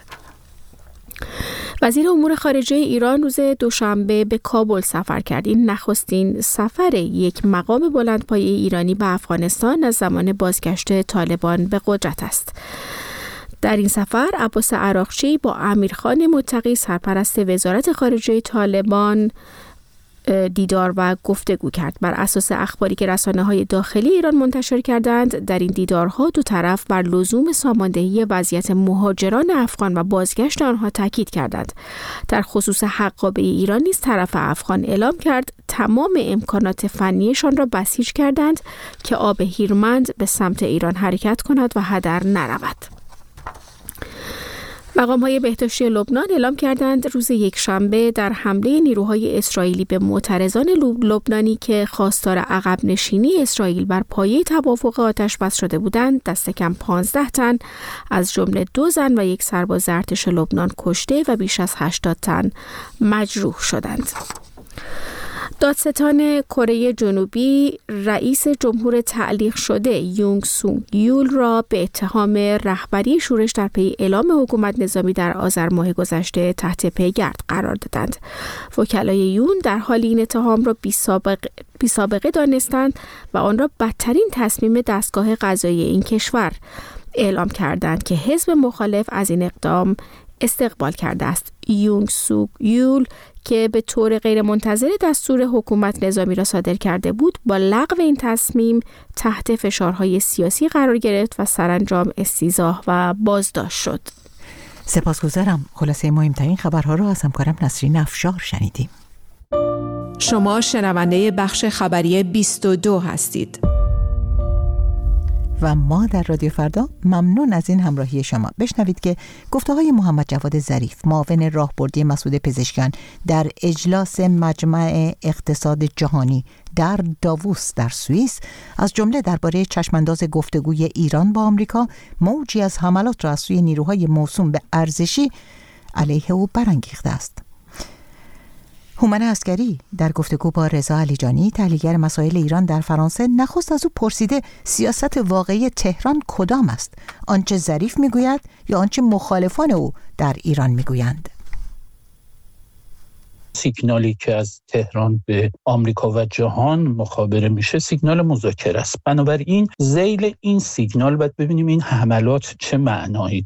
وزیر امور خارجه ایران روز دوشنبه به کابل سفر کرد. این نخستین سفر یک مقام بلندپایه ایرانی به افغانستان از زمان بازگشت طالبان به قدرت است. در این سفر عباس عراقچی با امیرخان متقی سرپرست وزارت خارجه طالبان دیدار و گفتگو کرد. بر اساس اخباری که رسانه‌های داخلی ایران منتشر کردند، در این دیدارها دو طرف بر لزوم ساماندهی وضعیت مهاجران افغان و بازگشت آنها تاکید کردند. در خصوص حقابه ایران نیز طرف افغان اعلام کرد تمام امکانات فنیشان را بسیج کردند که آب هیرمند به سمت ایران حرکت کند و هدر نرود. مقام‌های بهداشتی لبنان اعلام کردند روز یکشنبه در حمله نیروهای اسرائیلی به معترضان لبنانی که خواستار عقب نشینی اسرائیل بر پایه توافق آتش‌بس شده بودند، دست کم 15 تن از جمله 2 زن و 1 سرباز ارتش لبنان کشته و بیش از 80 تن مجروح شدند. دادستان کره جنوبی رئیس جمهور تعلیق شده یونگ سونگ یول را به اتهام رهبری شورش در پی اعلام حکومت نظامی در آذر ماه گذشته تحت پیگرد قرار دادند. وکلای یون در حال این اتهام را بی سابقه دانستند و آن را بدترین تصمیم دستگاه قضایی این کشور اعلام کردند که حزب مخالف از این اقدام استقبال کرده است. یونگ سونگ یول که به طور غیرمنتظره دستور حکومت نظامی را صادر کرده بود، با لغو این تصمیم تحت فشارهای سیاسی قرار گرفت و سرانجام استیضاح و بازداشت شد. سپاسگزارم. خلاصه مهمترین خبرها را از همکارم نسرین افشار شنیدیم. شما شنونده بخش خبری 22 هستید. و ما در رادیو فردا ممنون از این همراهی شما. بشنوید که گفته‌های محمد جواد ظریف، معاون راهبردی مسعود پزشکیان در اجلاس مجمع اقتصاد جهانی در داووس در سوئیس، از جمله درباره چشمانداز گفتگوی ایران با آمریکا، موجی از حملات را از سوی نیروهای موسوم به ارزشی علیه او برانگیخته است. هومن عسکری در گفتگو با رضا علیجانی، تحلیلگر مسائل ایران در فرانسه، نخست از او پرسیده سیاست واقعی تهران کدام است؟ آنچه ظریف میگوید یا آنچه مخالفان او در ایران میگویند؟ سیگنالی که از تهران به آمریکا و جهان مخابره میشه سیگنال مذاکره است. بنابراین ذیل این سیگنال باید ببینیم این حملات چه معنایی داره.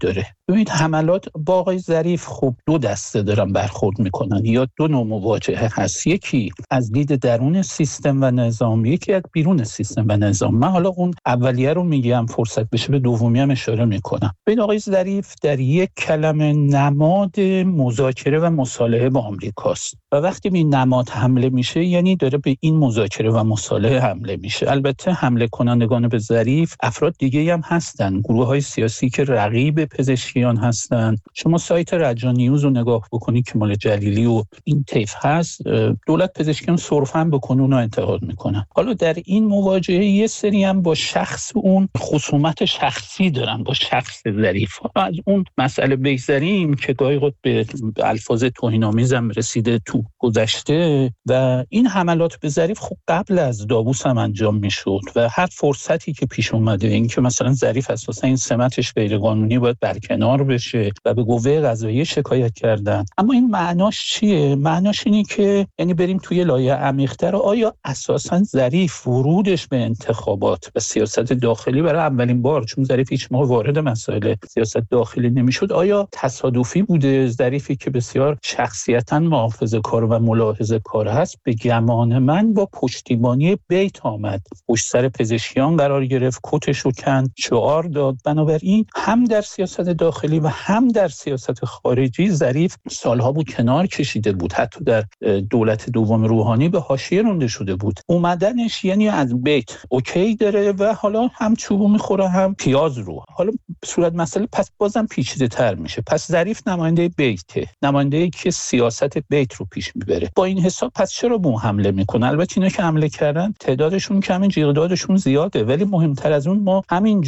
ببینید حملات با آقای ظریف خب دو دسته دارن برخورد میکنن یا دو نوع مواجهه هست. یکی از دید درون سیستم و نظام، یکی از بیرون سیستم و نظام. من حالا اون اولیه رو میگم، فرصت بشه به دومی هم اشاره میکنم. ببین آقای ظریف در یک کلمه نماد مذاکره و مصالحه با آمریکاست و وقتی به این نماد حمله میشه یعنی داره به این مذاکره و مصالحه حمله میشه. البته حمله کنندگان به ظریف افراد دیگه هم هستن، گروه‌های سیاسی که رقیب پزشکیان هستن. شما سایت رجا نیوز رو نگاه بکنید که مال جلیلی و این طیف هست، دولت پزشکیان صرفاً به کنون انتقاد میکنن. حالا در این مواجهه یه سری هم با شخص اون خصومت شخصی دارن، با شخص ظریف. از اون مسئله بگذریم که گاهی وقت به الفاظ توهین‌آمیز هم رسیده تو گذشته و این حملات به ظریف خب قبل از داووس هم انجام میشد و هر فرصتی که پیش اومده، این که مثلا ظریف اساسا این سمتش غیرقانونی باید برکنار بشه و به قوه قضاییه شکایت کردن. اما این معناش چیه؟ معناش اینه که یعنی بریم توی لایه عمیق‌تر، آیا اساسا ظریف ورودش به انتخابات و سیاست داخلی برای اولین بار، چون ظریف هیچ موقع وارد مسائل سیاست داخلی نمیشد، آیا تصادفی بوده؟ ظریفی که بسیار شخصیتاً محافظه‌کار و ملاحظه‌کار هست، به گمان من با پشتیبانی بیت آمد، پشت سر پزشکیان قرار گرفت، کتش رو کند، شعار داد. بنابراین هم در سیاست داخلی و هم در سیاست خارجی ظریف سالها بود کنار کشیده بود، حتی در دولت دوم روحانی به حاشیه رانده شده بود. اومدنش یعنی از بیت اوکی داره و حالا هم چوبو میخوره هم پیاز رو. حالا صورت مسئله پس بازم پیچیده تر میشه. پس ظریف نماینده بیته، نماینده‌ای که سیاست بیت رو پیش میبره. با این حساب پس چرا به حمله میکنه؟ البته اینا که حمله کردن تعدادشون کمی، جیغدادشون زیاده، ولی مهمتر از اون ما همین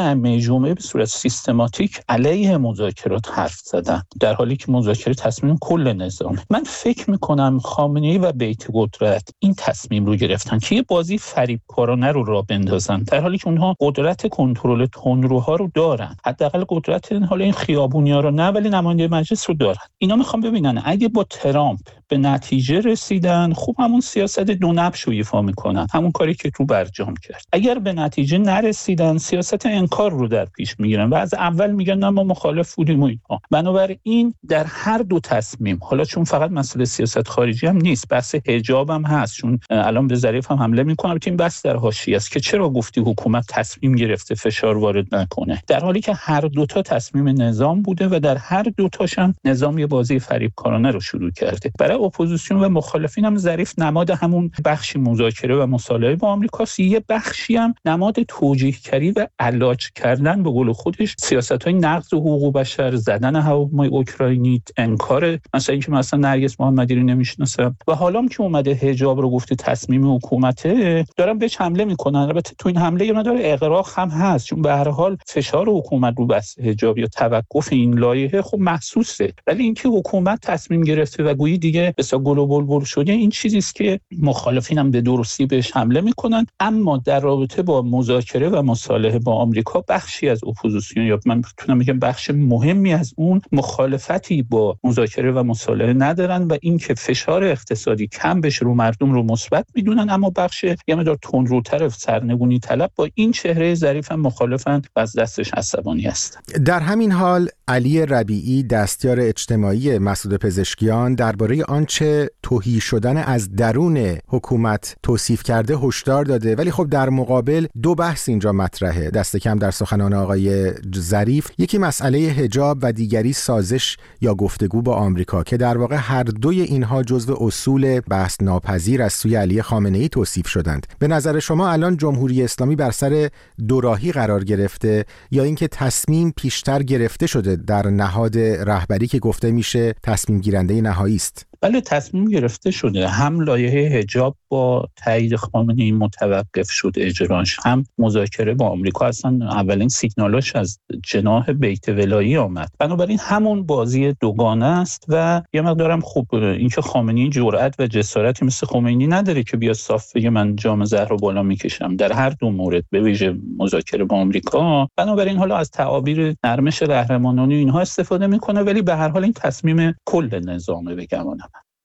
جمعه به صورت سیستماتیک علیه مذاکرات حرف زدن، در حالی که مذاکره تصمیم کل نظامه. من فکر میکنم خامنه‌ای و بیت قدرت این تصمیم رو گرفتن که یه بازی فریبکارانه رو راه بندازن، در حالی که اونها قدرت کنترل تندروها رو دارن، حداقل قدرت حالا این خیابونیا رو نه، ولی نماینده مجلس رو دارن. اینا میخوام ببینن اگه با ترامپ به نتیجه رسیدن، خوب همون سیاست دو نبش رو ایفا میکنن، همون کاری که تو برجام کرد. اگر به نتیجه نرسیدن، سیاست انکار رو در پیش میگیرن و از اول میگن نه ما مخالف بودیم و اینها. بنابراین در هر دو تصمیم، حالا چون فقط مسئله سیاست خارجی هم نیست، بحث حجاب هم هست، چون الان به ظریف هم حمله میکنن، که این بحث در حاشیه است که چرا گفتی حکومت تصمیم گرفته فشار وارد نکنه، در حالی که هر دو تا تصمیم نظام بوده و در هر دو تاش هم نظام یه بازی فریبکارانه رو شروع کرده. برای اپوزیسیون و مخالفین هم ظریف نماد همون بخشی مذاکره و مصالحه با آمریکاست، یه بخشی هم نماد توجیه‌گری و علاج کردن به قول خودش سیاست‌های نقض حقوق بشر، زدن هواپیمای اوکراینی، انکار مثلا اینکه مثلا نرگس محمدی رو نمیشناسه و حالا که اومده حجاب رو گفته تصمیم حکومته، دارن بهش حمله میکنن. البته تو این حمله یه مقدار اغراق هم هست، چون به هر حال فشار حکومت رو بس حجاب یا توقف این لایحه خب محسوسه، ولی اینکه حکومت تصمیم گرفته و گویی دیگه بسا گل و بلبل شده، این چیزی است که مخالفین هم به درستی بهش حمله میکنن. اما در رابطه با مذاکره و مصالحه با آمریکا بخشی از اپوزیسیون، یا من میتونم بگم بخش مهمی از اون، مخالفتی با مذاکره و مصالحه ندارن و اینکه فشار اقتصادی کم بشه رو مردم رو مثبت میدونن، اما بخش یه مقدار تندروتر سرنگونی طلب با این چهره ظریف هم مخالفن و از دستش عصبانی هستن. در همین حال علی ربیعی، دستیار اجتماعی مسعود پزشکیان، درباره آنچه تهی شدن از درون حکومت توصیف کرده هشدار داده، ولی خب در مقابل دو بحث اینجا مطرحه دست کم در سخنان آقای ظریف، یکی مسئله حجاب و دیگری سازش یا گفتگو با آمریکا، که در واقع هر دوی اینها جزو اصول بحث ناپذیر از سوی علی خامنه‌ای توصیف شدند. به نظر شما الان جمهوری اسلامی بر سر دوراهی قرار گرفته یا اینکه تصمیم پیشتر گرفته شده در نهاد رهبری که گفته میشه تصمیم گیرنده نهایی است؟ بله، تصمیم گرفته شده. هم لایحه حجاب با تایید خامنه‌ای متوقف شد اجراش، هم مذاکره با آمریکا اصلا اولین سیگنالاش از جناح بیت ولایی آمد. بنابراین همون بازی دوگانه است و یه مقدارم خوب اینکه خامنه‌ای جرأت و جسارتی مثل خمینی نداره که بیا صاف بگه من جام زهر رو بالا میکشم در هر دو مورد، به ویژه مذاکره با آمریکا. بنابراین حالا از تعابیر نرمش قهرمانانه اینها استفاده میکنه، ولی به هر حال این تصمیم کل نظامه بگم.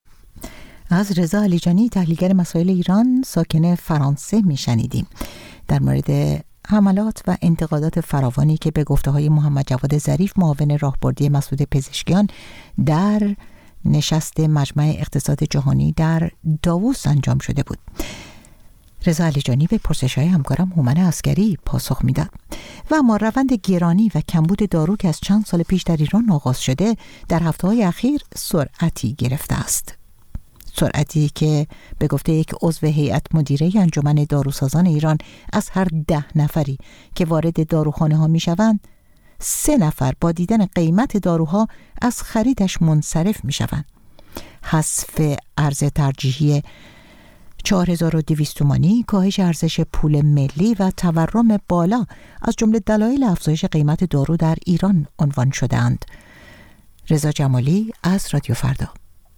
از رضا علیجانی، تحلیلگر مسائل ایران، ساکن فرانسه میشنیدیم در مورد حملات و انتقادات فراوانی که به گفته‌های محمد جواد ظریف معاون راهبردی مسعود پزشکیان در نشست مجمع اقتصاد جهانی در داووس انجام شده بود. رضا علیجانی به پرسش‌های همکارم هومن عسکری پاسخ میداد. و اما روند گرانی و کمبود دارو که از چند سال پیش در ایران آغاز شده در هفته‌های اخیر سرعتی گرفته است. سرعتی که به گفته یک عضو هیئت مدیره انجمن داروسازان ایران از هر 10 نفری که وارد داروخانه ها می شوند 3 نفر با دیدن قیمت داروها از خریدش منصرف می شوند. حذف ارز ترجیحی 4200 تومانی، کاهش ارزش پول ملی و تورم بالا از جمله دلایل افزایش قیمت دارو در ایران عنوان شده‌اند. رضا جمالی از رادیو فردا.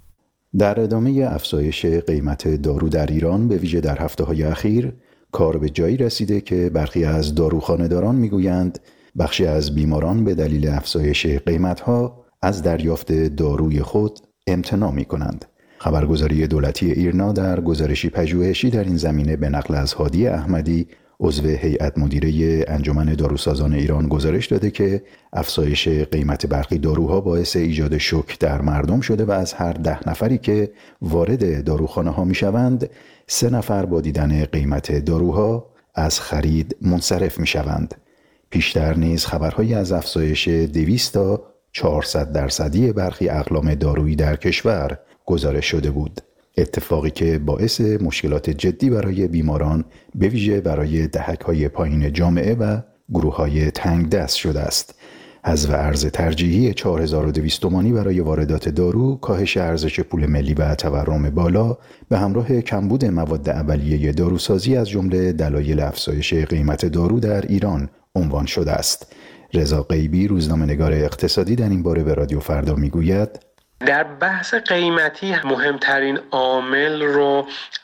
در ادامه افزایش قیمت دارو در ایران به ویژه در هفته‌های اخیر کار به جایی رسیده که برخی از داروخانه‌داران میگویند بخشی از بیماران به دلیل افزایش قیمت‌ها از دریافت داروی خود امتناع می‌کنند. خبرگزاری دولتی ایرنا در گزارشی پژوهشی در این زمینه به نقل از هادی احمدی عضو هیئت مدیره انجمن داروسازان ایران گزارش داده که افزایش قیمت برخی داروها باعث ایجاد شوک در مردم شده و از هر 10 نفری که وارد داروخانه ها می شوند 3 نفر با دیدن قیمت داروها از خرید منصرف می شوند. پیشتر نیز خبرهایی از افزایش 200 تا 400% برخی اقلام دارویی در کشور گزارش شده بود. اتفاقی که باعث مشکلات جدی برای بیماران به ویژه برای دهک‌های پایین جامعه و گروه‌های تنگ دست شده است. حذف ارز ترجیحی 4200 تومانی برای واردات دارو، کاهش ارزش پول ملی و تورم بالا به همراه کمبود مواد اولیه داروسازی از جمله دلایل افزایش قیمت دارو در ایران عنوان شده است. رضا غیبی روزنامه‌نگار اقتصادی در این باره به رادیو فردا میگوید: در بحث قیمتی مهمترین عامل رو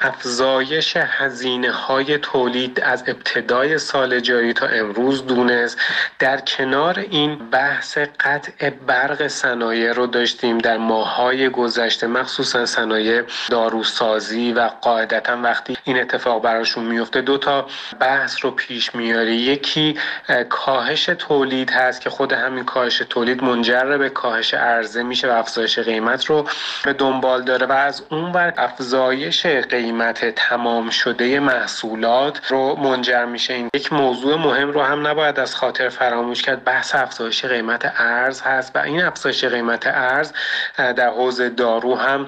افزایش هزینه‌های تولید از ابتدای سال جاری تا امروز دونست. در کنار این بحث قطع برق صنایع رو داشتیم در ماه‌های گذشته، مخصوصا صنایع داروسازی و قاعدتاً وقتی این اتفاق براشون میفته 2 تا بحث رو پیش میاره. یکی کاهش تولید هست که خود همین کاهش تولید منجر به کاهش عرضه میشه و افزایش قیمت رو به دنبال داره و از اون ور افزایش قیمت تمام شده محصولات رو منجر میشه. این یک موضوع مهم رو هم نباید از خاطر فراموش کرد، بحث افزایش قیمت ارز هست و این افزایش قیمت ارز در حوزه دارو هم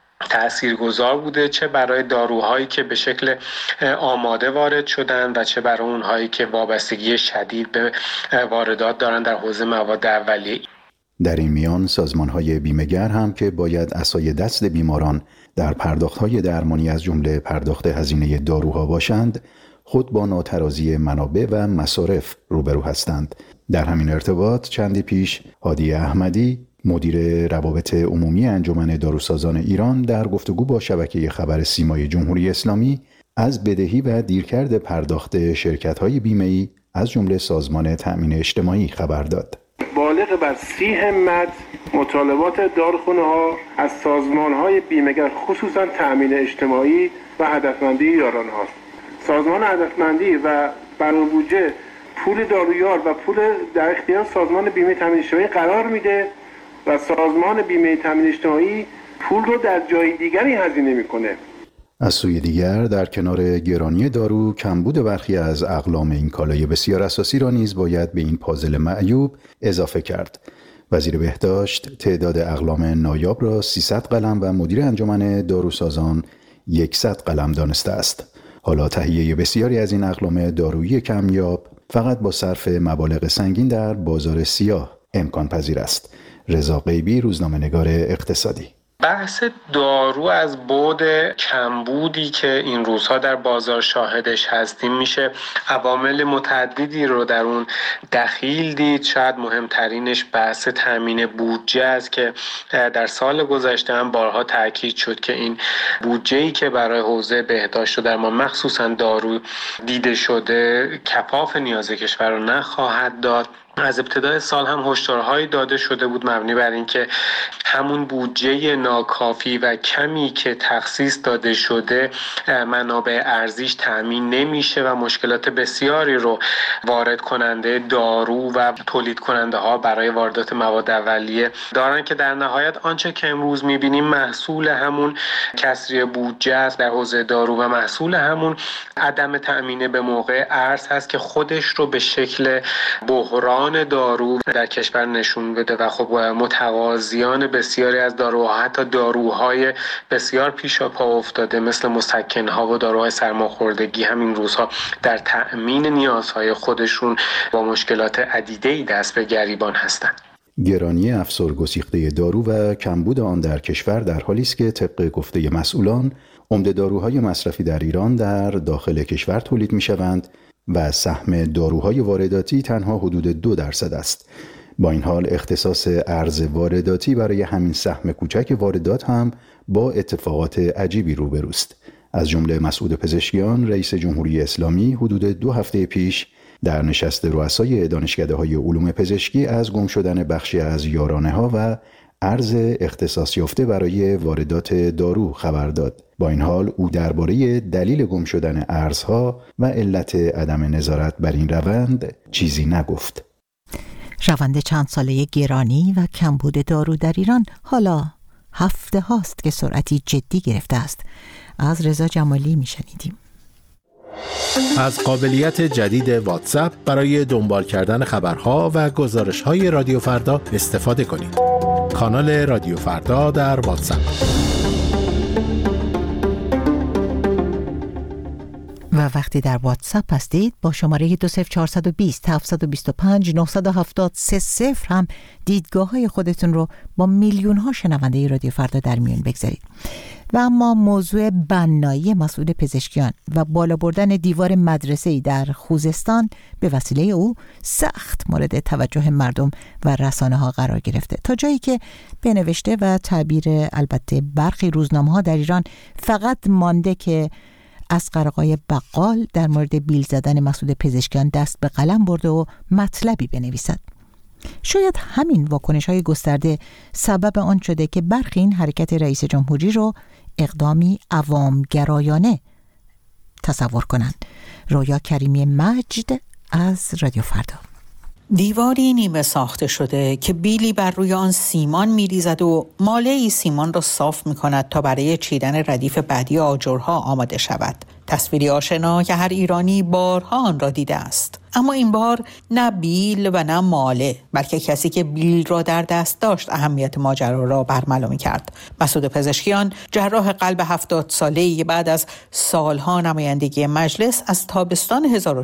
تأثیرگذار بوده، چه برای داروهایی که به شکل آماده وارد شدن و چه برای اونهایی که وابستگی شدید به واردات دارن در حوزه مواد اولیه. در این میان سازمان‌های بیمه‌گر هم که باید عصای دست بیماران در پرداخت‌های درمانی از جمله پرداخت هزینه داروها باشند، خود با ناترازی منابع و مصارف روبرو هستند. در همین ارتباط چندی پیش هادی احمدی مدیر روابط عمومی انجمن داروسازان ایران در گفتگو با شبکه خبر سیمای جمهوری اسلامی از بدهی و دیرکرد پرداخت شرکت‌های بیمه‌ای از جمله سازمان تأمین اجتماعی خبر داد. بالغ بر 30 همت مطالبات داروخانه‌ها از سازمان‌های بیمه‌گر خصوصا تأمین اجتماعی و هدفمندی یاران هاست. سازمان هدفمندی و برنامه بودجه پول دارویار و پول در اختیار سازمان بیمه تأمین اجتماعی قرار میده و سازمان بیمه تأمین اجتماعی پول رو در جای دیگری هزینه میکنه. از سوی دیگر در کنار گرانی دارو، کمبود برخی از اقلام این کالای بسیار اساسی را نیز باید به این پازل معیوب اضافه کرد. وزیر بهداشت تعداد اقلام نایاب را 300 قلم و مدیر انجمن داروسازان 100 قلم دانسته است. حالا تهیه بسیاری از این اقلام دارویی کمیاب فقط با صرف مبالغ سنگین در بازار سیاه امکان پذیر است. رضا غیبی روزنامه‌نگار اقتصادی. بحث دارو از بعد کمبودی که این روزها در بازار شاهدش هستیم میشه عوامل متعددی رو در اون دخیل دید. شاید مهمترینش بحث تامین بودجه است که در سال گذشته هم بارها تاکید شد که این بودجه‌ای که برای حوزه بهداشت در ما مخصوصا دارو دیده شده کفاف نیاز کشور رو نخواهد داد. از ابتدای سال هم هشدارهایی داده شده بود مبنی بر اینکه همون بودجه ناکافی و کمی که تخصیص داده شده منابع ارزیش تأمین نمیشه و مشکلات بسیاری رو وارد کننده دارو و تولید کننده ها برای واردات مواد اولیه دارن که در نهایت آنچه که امروز میبینیم محصول همون کسری بودجه است در حوزه دارو و محصول همون عدم تأمین به موقع ارز هست که خودش رو به شکل بحران دارو در کشور نشون بده و خب متقاضیان بسیاری از داروها حتی داروهای بسیار پیشا پا افتاده مثل مسکن‌ها و داروهای سرماخوردگی همین روزها در تأمین نیازهای خودشون با مشکلات عدیده‌ای دست به گریبان هستند. گرانی افزار گسیخته دارو و کمبود آن در کشور در حالی است که طبق گفته مسئولان عمده داروهای مصرفی در ایران در داخل کشور تولید می‌شوند و سهم داروهای وارداتی تنها حدود 2% است. با این حال اختصاص ارز وارداتی برای همین سهم کوچک واردات هم با اتفاقات عجیبی روبروست. از جمله مسعود پزشکیان رئیس جمهوری اسلامی حدود 2 هفته پیش در نشست رؤسای دانشکده‌های علوم پزشکی از گم شدن بخشی از یارانه‌ها و ارز اختصاص یافته برای واردات دارو خبر داد. با این حال او درباره دلیل گم شدن ارزها و علت عدم نظارت بر این روند چیزی نگفت. روند چند ساله گرانی و کمبود دارو در ایران حالا هفته هاست که سرعتی جدی گرفته است. از رضا جمالی میشنیدیم. از قابلیت جدید واتساپ برای دنبال کردن خبرها و گزارش‌های رادیو فردا استفاده کنید. کانال رادیو فردا در واتساپ. و وقتی در واتساپ هستید با شماره 20420 725 970 30 هم دیدگاه‌های خودتون رو با میلیون‌ها شنونده رادیو فردا در میون بگذارید. و اما موضوع بنایی مسعود پزشکیان و بالا بردن دیوار مدرسه‌ای در خوزستان به وسیله او سخت مورد توجه مردم و رسانه‌ها قرار گرفته، تا جایی که به نوشته و تعبیر البته برخی روزنامه‌ها در ایران فقط مانده که اصغر آقای بقال در مورد بیل زدن مسعود پزشکیان دست به قلم برده و مطلبی بنویسد. شاید همین واکنش‌های گسترده سبب آن شده که برخی این حرکت رئیس جمهوری رو اقدامی عوامگرایانه تصور کنند. رویا کریمی مجد از رادیو فردا. دیواری نیمه ساخته شده که بیلی بر روی آن سیمان می‌ریزد و ماله‌ای سیمان را صاف می‌کند تا برای چیدن ردیف بعدی آجرها آماده شود. تصویری آشنا که هر ایرانی بارها آن را دیده است. اما این بار نه بیل و نه ماله، بلکه کسی که بیل را در دست داشت اهمیت ماجرا را برملا می‌کرد. مسعود پزشکیان، جراح قلب 70 ساله‌ای بعد از سالها نمایندگی مجلس از تابستان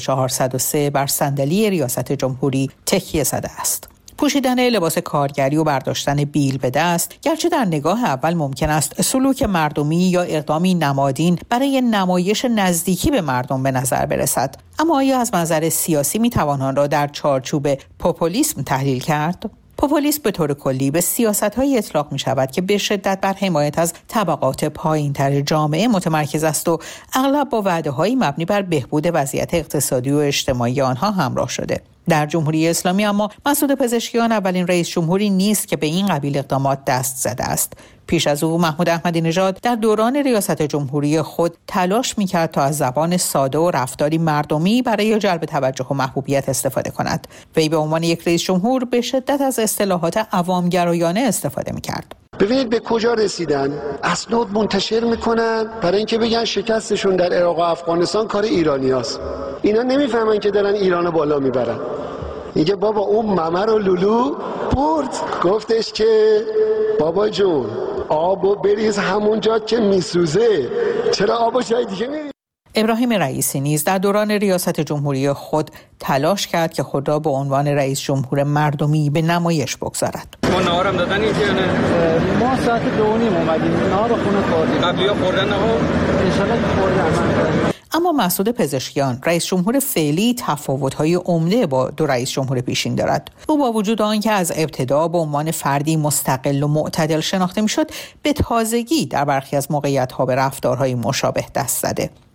1403 بر صندلی ریاست جمهوری تکیه زده است. پوشیدن لباس کارگری و برداشتن بیل به دست گرچه در نگاه اول ممکن است سلوک مردمی یا اقدامی نمادین برای نمایش نزدیکی به مردم به نظر برسد، اما آیا از منظر سیاسی میتوان آن را در چارچوب پوپولیسم تحلیل کرد؟ پوپولیسم به طور کلی به سیاست‌هایی اطلاق می‌شود که به شدت بر حمایت از طبقات پایین‌تر جامعه متمرکز است و اغلب با وعده‌هایی مبنی بر بهبود وضعیت اقتصادی و اجتماعی آنها همراه شده. در جمهوری اسلامی اما مسعود پزشکیان اولین رئیس جمهوری نیست که به این قبیل اقدامات دست زده است. پیش از او محمود احمدی نژاد در دوران ریاست جمهوری خود تلاش می‌کرد تا از زبان ساده و رفتاری مردمی برای جلب توجه و محبوبیت استفاده کند. وی به عنوان یک رئیس جمهور به شدت از اصطلاحات عوامگرایانه استفاده می‌کرد. ببینید به کجا رسیدن. اسناد منتشر میکنن برای اینکه بگن شکستشون در عراق و افغانستان کار ایرانیاست. اینا نمیفهمن که دارن ایرانو بالا میبرن. میگه بابا اون ممر و لولو برد، گفتش که بابا جون آبو بریز همونجا که میسوزه، چرا آبو جای دیگه میریز؟ ابراهیم رئیسی نیز در دوران ریاست جمهوری خود تلاش کرد که خود را به عنوان رئیس جمهور مردمی به نمایش بگذارد. ما نهارم دادن اینجا نه؟ ما ساعت 2:30 اومدیم. نهار خونه خوردیم. قبلی‌ها خوردن نه؟ ان شاءالله خوردن. اما مسعود پزشکیان رئیس جمهور فعلی تفاوت‌های عمده با دو رئیس جمهور پیشین دارد. او با وجود آنکه از ابتدا به عنوان فردی مستقل و معتدل شناخته می‌شد، به تازگی در برخی از موقعیت‌ها به رفتارهای مشابه دست زده.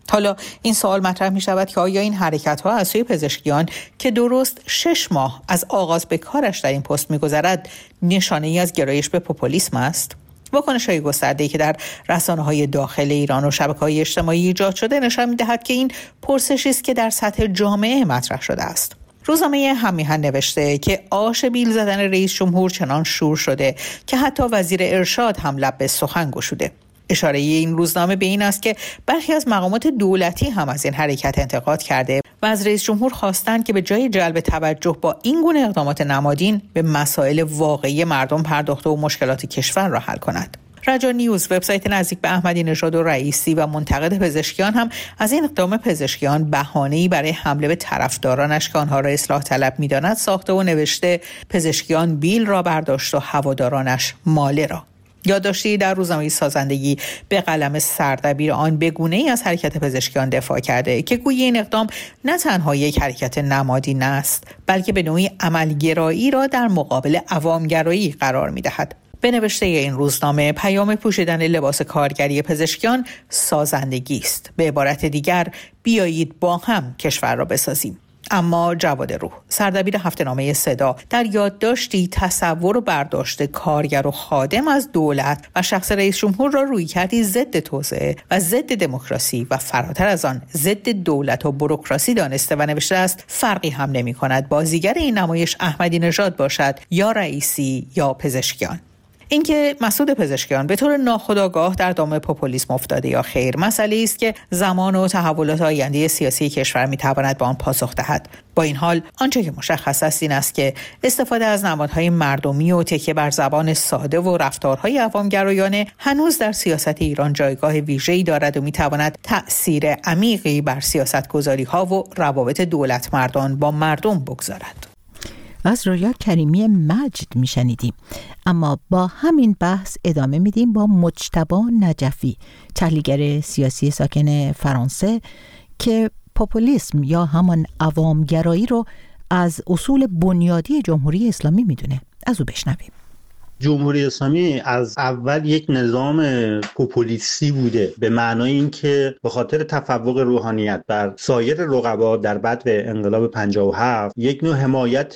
حالا این سوال مطرح می شود که آیا این حرکت‌ها از سوی پزشکیان که درست 6 ماه از آغاز به کارش در این پست می‌گذرد نشانه‌ای از گرایش به پوپولیسم است؟ واکنش‌های گسترده‌ای که در رسانه‌های داخل ایران و شبکه‌های اجتماعی ایجاد شده نشان می‌دهد که این پرسشی است که در سطح جامعه مطرح شده است. روزنامه هم‌میهن نوشته که آش بیل زدن رئیس جمهور چنان شور شده که حتی وزیر ارشاد هم لب به سخن گشوده. اشاره این روزنامه به این است که برخی از مقامات دولتی هم از این حرکت انتقاد کرده و از رئیس جمهور خواستند که به جای جلب توجه با این گونه اقدامات نمادین به مسائل واقعی مردم پرداخته و مشکلات کشور را حل کند. رجا نیوز، وبسایت نزدیک به احمدی نژاد و رئیسی و منتقد پزشکیان، هم از این اقدام پزشکیان بهانه‌ای برای حمله به طرفدارانش که آنها را اصلاح طلب می‌داند ساخته و نوشته پزشکیان بیل را برداشت و هوادارانش ماله را. یادداشتی در روزنامه سازندگی به قلم سردبیر آن به گونه‌ای از حرکت پزشکیان دفاع کرده که گویی این اقدام نه تنها یک حرکت نمادین است بلکه به نوعی عملگرایی را در مقابل عوامگرایی قرار می‌دهد. به نوشته این روزنامه پیام پوشیدن لباس کارگری پزشکیان سازندگی است. به عبارت دیگر بیایید با هم کشور را بسازیم. اما جواد روح، سردبیر هفته‌نامه صدا، در یادداشتی تصور و برداشت کارگر و خادم از دولت و شخص رئیس جمهور را رویکردی ضد توسعه و ضد دموکراسی و فراتر از آن ضد دولت و بوروکراسی دانسته و نوشته است فرقی هم نمی‌کند بازیگر این نمایش احمدی نژاد باشد یا رئیسی یا پزشکیان. اینکه مسعود پزشکیان به طور ناخودآگاه در دام پوپولیسم افتاده یا خیر مسئله است که زمان و تحولات آینده سیاسی کشور میتواند به آن پاسخ دهد. با این حال آنچه که مشخص است این است که استفاده از نمادهای مردمی و تکیه بر زبان ساده و رفتارهای عوامگرایانه هنوز در سیاست ایران جایگاه ویژه‌ای دارد و میتواند تأثیر عمیقی بر سیاست‌گذاری‌ها و روابط دولت مردان با مردم بگذارد. از رویا کریمی مجد میشنیدیم. اما با همین بحث ادامه میدیم با مجتبی نجفی، تحلیلگر سیاسی ساکن فرانسه که پوپولیسم یا همان عوامگرایی رو از اصول بنیادی جمهوری اسلامی میدونه. از او بشنویم. جمهوری اسلامی از اول یک نظام پوپولیستی بوده، به معنای اینکه به خاطر تفوق روحانیت بر سایر رقبا در بعد انقلاب 57 یک نوع حمایت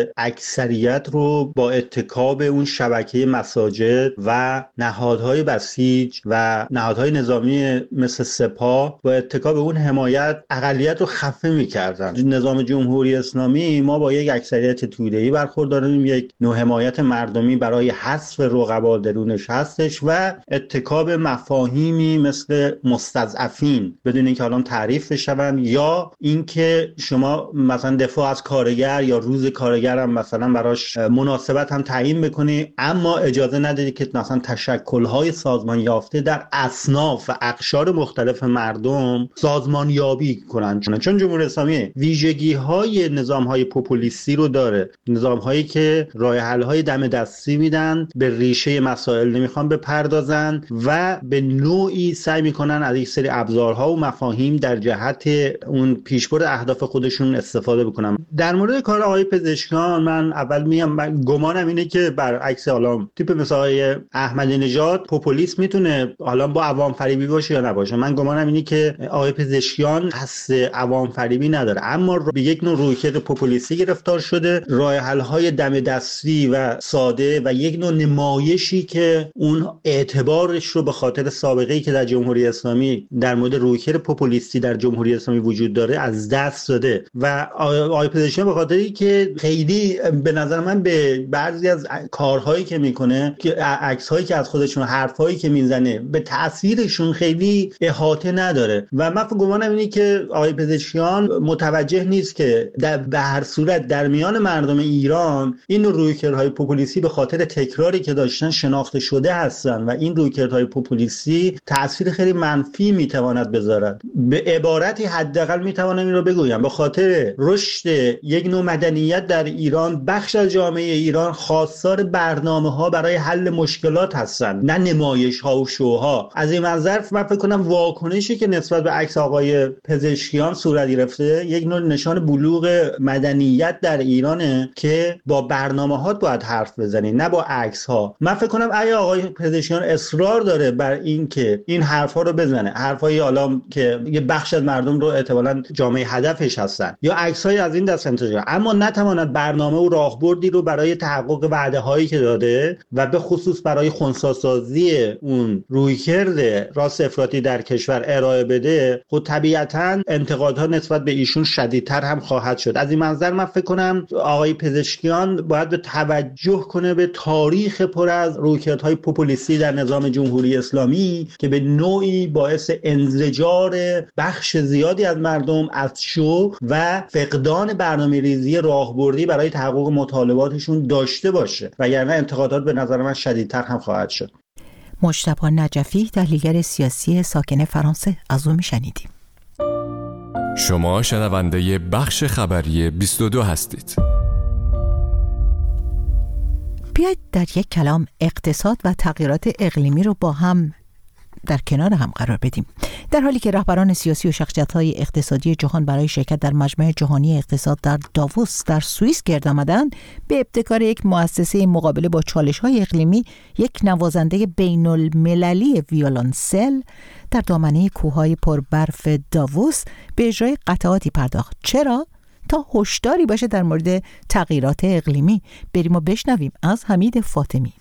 اکثریت رو با اتکا به اون شبکه مساجد و نهادهای بسیج و نهادهای نظامی مثل سپاه با اتکا به اون حمایت اقلیت رو خفه می‌کردن. نظام جمهوری اسلامی ما با یک اکثریت توده‌ای برخورداریم، یک نوع حمایت مردمی برای حذف رقبا درونش هستش و اتکا به مفاهیمی مثل مستضعفین بدون اینکه الان تعریف بشون، یا اینکه شما مثلا دفاع از کارگر یا روز کارگر هم مثلا براش مناسبت هم تعیین بکنی، اما اجازه نداری که مثلا تشکل‌های سازمان یافته در اصناف و اقشار مختلف مردم سازمان یابی کنن. چون جمهوری اسلامی ویژگی‌های نظام‌های پوپولیستی رو داره، نظام‌هایی که راه حل‌های دم دستی میدن، به ریشه مسائل نمیخوان بپردازن و به نوعی سعی میکنن از یک سری ابزارها و مفاهیم در جهت اون پیشبرد اهداف خودشون استفاده بکنن. در مورد کار آقای پزشکیان من اول من گمانم اینه که برعکس حالا تیپ مثلا احمدی نژاد پوپولیسم میتونه حالا با عوام فریبی باشه یا نباشه. من گمانم اینه که آقای پزشکیان قصد عوام فریبی نداره، اما به یک نوع رویکرد پوپولیستی گرفتار شده، راه حل های دم دستی و ساده و یک نوع نمایشی که اون اعتبارش رو به خاطر سابقه‌ای که در جمهوری اسلامی در مورد رویکرد پوپولیستی در جمهوری اسلامی وجود داره از دست داده. و آقای پزشکیان به خاطری که خیلی به نظر من به بعضی از کارهایی که میکنه، که عکس‌هایی که از خودشون، حرفایی که میزنه، به تاثیرشون خیلی احاطه نداره و من گمانم اینه که آقای پزشکیان متوجه نیست که به هر صورت در میان مردم ایران این رویکردهای پوپولیستی به خاطر تکراری که داشتن شناخته شده هستن و این رویکردهای پوپولیستی تأثیر خیلی منفی میتواند بذارد. به عبارتی حداقل میتوانم این رو بگویم به خاطر رشد یک نوع مدنیت در ایران بخش از جامعه ایران خواستار برنامه‌ها برای حل مشکلات هستند، نه نمایش‌ها و شوها. از این منظر من فکر کنم واکنشی که نسبت به عکس آقای پزشکیان صورت گرفته یک نوع نشان بلوغ مدنیت در ایرانه که با برنامه‌ها باید حرف بزنی، نه با عکس‌ها. من فکر کنم اگه آقای پزشکیان اصرار داره بر این که این حرفا رو بزنه، حرفای حالا که یه بخش از مردم رو احتمالاً جامعه هدفش هستن یا عکس‌های از این دست انتشار، اما نتواند برنامه و راهبردی رو برای تحقق وعده‌هایی که داده و به خصوص برای خنثی‌سازی اون رویکرد راست افراطی در کشور ارائه بده، خب طبیعتاً انتقادها نسبت به ایشون شدیدتر هم خواهد شد. از این منظر من فکر کنم آقای پزشکیان باید به توجه کنه به تاریخ پر از رویکردهای پوپولیستی در نظام جمهوری اسلامی که به نوعی باعث انزجار بخش زیادی از مردم از شو و فقدان برنامه‌ریزی راهبردی برای تحقق مطالباتشون داشته باشه، وگرنه انتقادات به نظر من شدیدتر هم خواهد شد. مجتبی نجفی، تحلیلگر سیاسی ساکن فرانسه، از او میشنیدیم. شما شنونده بخش خبری 22 هستید. بیایید در یک کلام اقتصاد و تغییرات اقلیمی رو با هم در کنار هم قرار بدیم. در حالی که رهبران سیاسی و شخصیت‌های اقتصادی جهان برای شرکت در مجمع جهانی اقتصاد در داووس در سوئیس گرد آمدند، به ابتکار یک مؤسسه مقابله با چالش‌های اقلیمی، یک نوازنده بین‌المللی ویولنسل در دامنه کوههای پربرف داووس به اجرای قطعاتی پرداخت. چرا؟ تا هشداری باشه در مورد تغییرات اقلیمی. بریم و بشنویم از حمید فاطمی.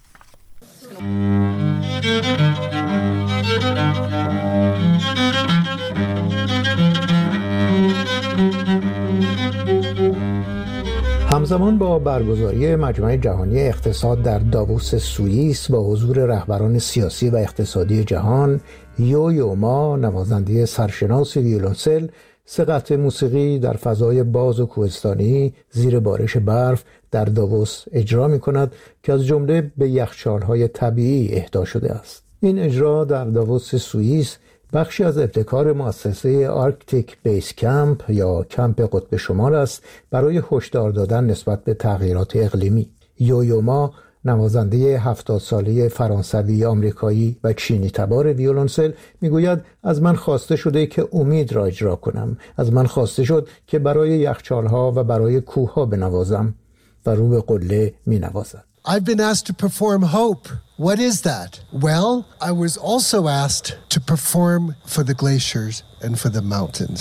همزمان با برگزاری مجمع جهانی اقتصاد در داووس سوئیس با حضور رهبران سیاسی و اقتصادی جهان، یو ما، نوازنده سرشناس ویولنسل، سه قطعه موسیقی در فضای باز و کوهستانی زیر بارش برف در داووس اجرا می کند که از جمله به یخچال‌های طبیعی اهدا شده است. این اجرا در داووس سوئیس بخشی از ابتکار مؤسسه آرکتیک بیس کمپ یا کمپ قطب شمال است برای هشدار دادن نسبت به تغییرات اقلیمی. یویوما، نوازنده 70 ساله فرانسوی، آمریکایی و چینی تبار ویولنسل، میگوید از من خواسته شده که امید را اجرا کنم. از من خواسته شد که برای یخچال‌ها و برای کوه‌ها بنوازم و رو به قله می‌نوازد. I've been asked to perform hope. What is that? Well, I was also asked to perform for the glaciers and for the mountains.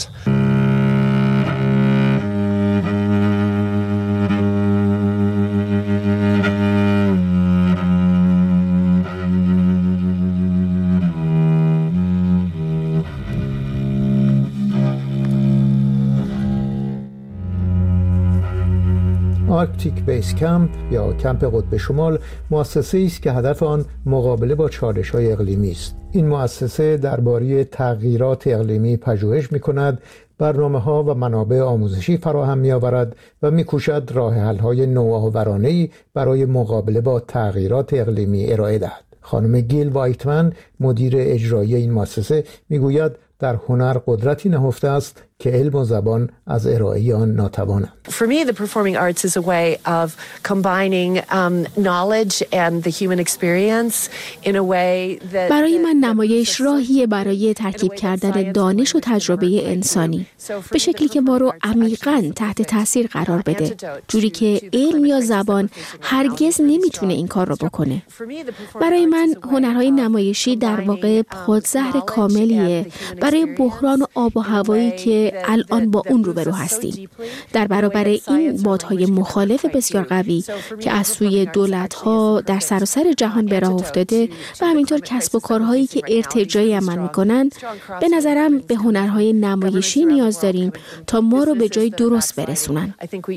آرکتیک بیس کمپ یا کمپ قطب شمال مؤسسه‌ای است که هدف آن مقابله با چالش‌های اقلیمی است. این مؤسسه درباره تغییرات اقلیمی پژوهش می‌کند، برنامه‌ها و منابع آموزشی فراهم می‌آورد و می‌کوشد راه حل‌های نوآورانه‌ای برای مقابله با تغییرات اقلیمی ارائه دهد. خانم گیل وایتمن، مدیر اجرایی این مؤسسه، می‌گوید در هنر قدرتی نهفته است که علم و زبان از ارائه آن ناتوانند. For me, the performing arts is a way of combining knowledge and the human experience in a way that برای من نمایش راهیه برای ترکیب کردن دانش و تجربه انسانی به شکلی که ما رو عمیقاً تحت تاثیر قرار بده، جوری که علم یا زبان هرگز نمیتونه این کار رو بکنه. برای من هنرهای نمایشی در واقع پادزهر کاملیه برای بحران و آب و هوایی که الان با اون روبرو هستیم. در برابر این بادهای مخالف بسیار قوی که از سوی دولت‌ها در سراسر جهان به راه افتاده و همینطور کسب و کارهایی که ارتجاعی عمل می‌کنن، به نظرم به هنرهای نمایشی نیاز داریم تا ما رو به جای درست برسونن.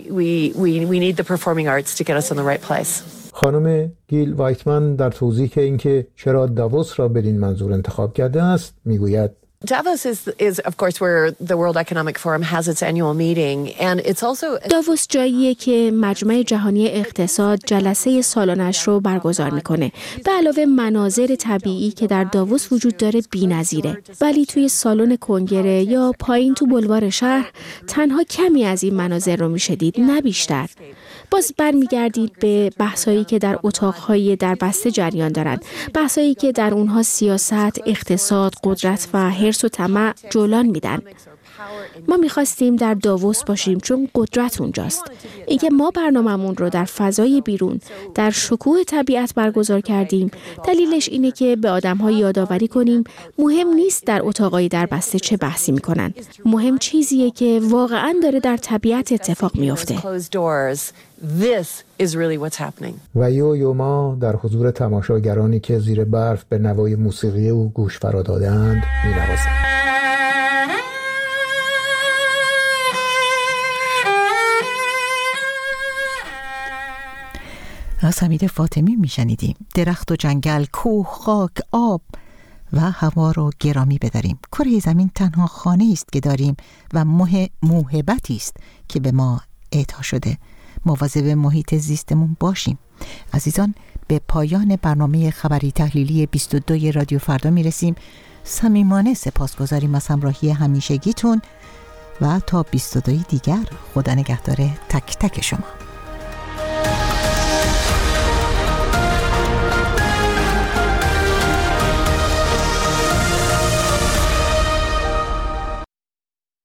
خانم گیل وایتمن در توضیح اینکه چرا داووس را بدین منظور انتخاب کرده است میگوید Davos is of course where the World Economic Forum has its annual meeting and it's also داووس جاییه که مجمع جهانی اقتصاد جلسه سالانش رو برگزار میکنه. به علاوه مناظر طبیعی که در داووس وجود داره بی‌نظیره. ولی توی سالن کنگره یا پایین تو بلوار شهر تنها کمی از این مناظر رو میشه دید، نه بیشتر. باز برمیگردید به بحثایی که در اتاقهای در بسته جریان دارن، بحثایی که در اونها سیاست، اقتصاد، قدرت و حرص و طمع جولان میدن. ما میخواستیم در داووس باشیم چون قدرت اونجاست. اینکه ما برنامه‌مون رو در فضای بیرون در شکوه طبیعت برگزار کردیم دلیلش اینه که به آدم‌ها یادآوری کنیم مهم نیست در اتاقای دربسته چه بحثی میکنن. مهم چیزیه که واقعاً داره در طبیعت اتفاق میفته. و یوما در حضور تماشاگرانی که زیر برف به نوای موسیقی او گوش فرا دادند می‌نوازد. از حمید فاطمی میشنیدیم. درخت و جنگل، کوه، خاک، آب و هوا رو گرامی بداریم. کره زمین تنها خانه است که داریم و موهبتی است که به ما اعطا شده. مواظب محیط زیستمون باشیم. عزیزان، به پایان برنامه خبری تحلیلی 22 رادیو فردا میرسیم. صمیمانه سپاسگزاریم از همراهی همیشگیتون و تا 22 دیگر خدا نگهدار تک تک شما.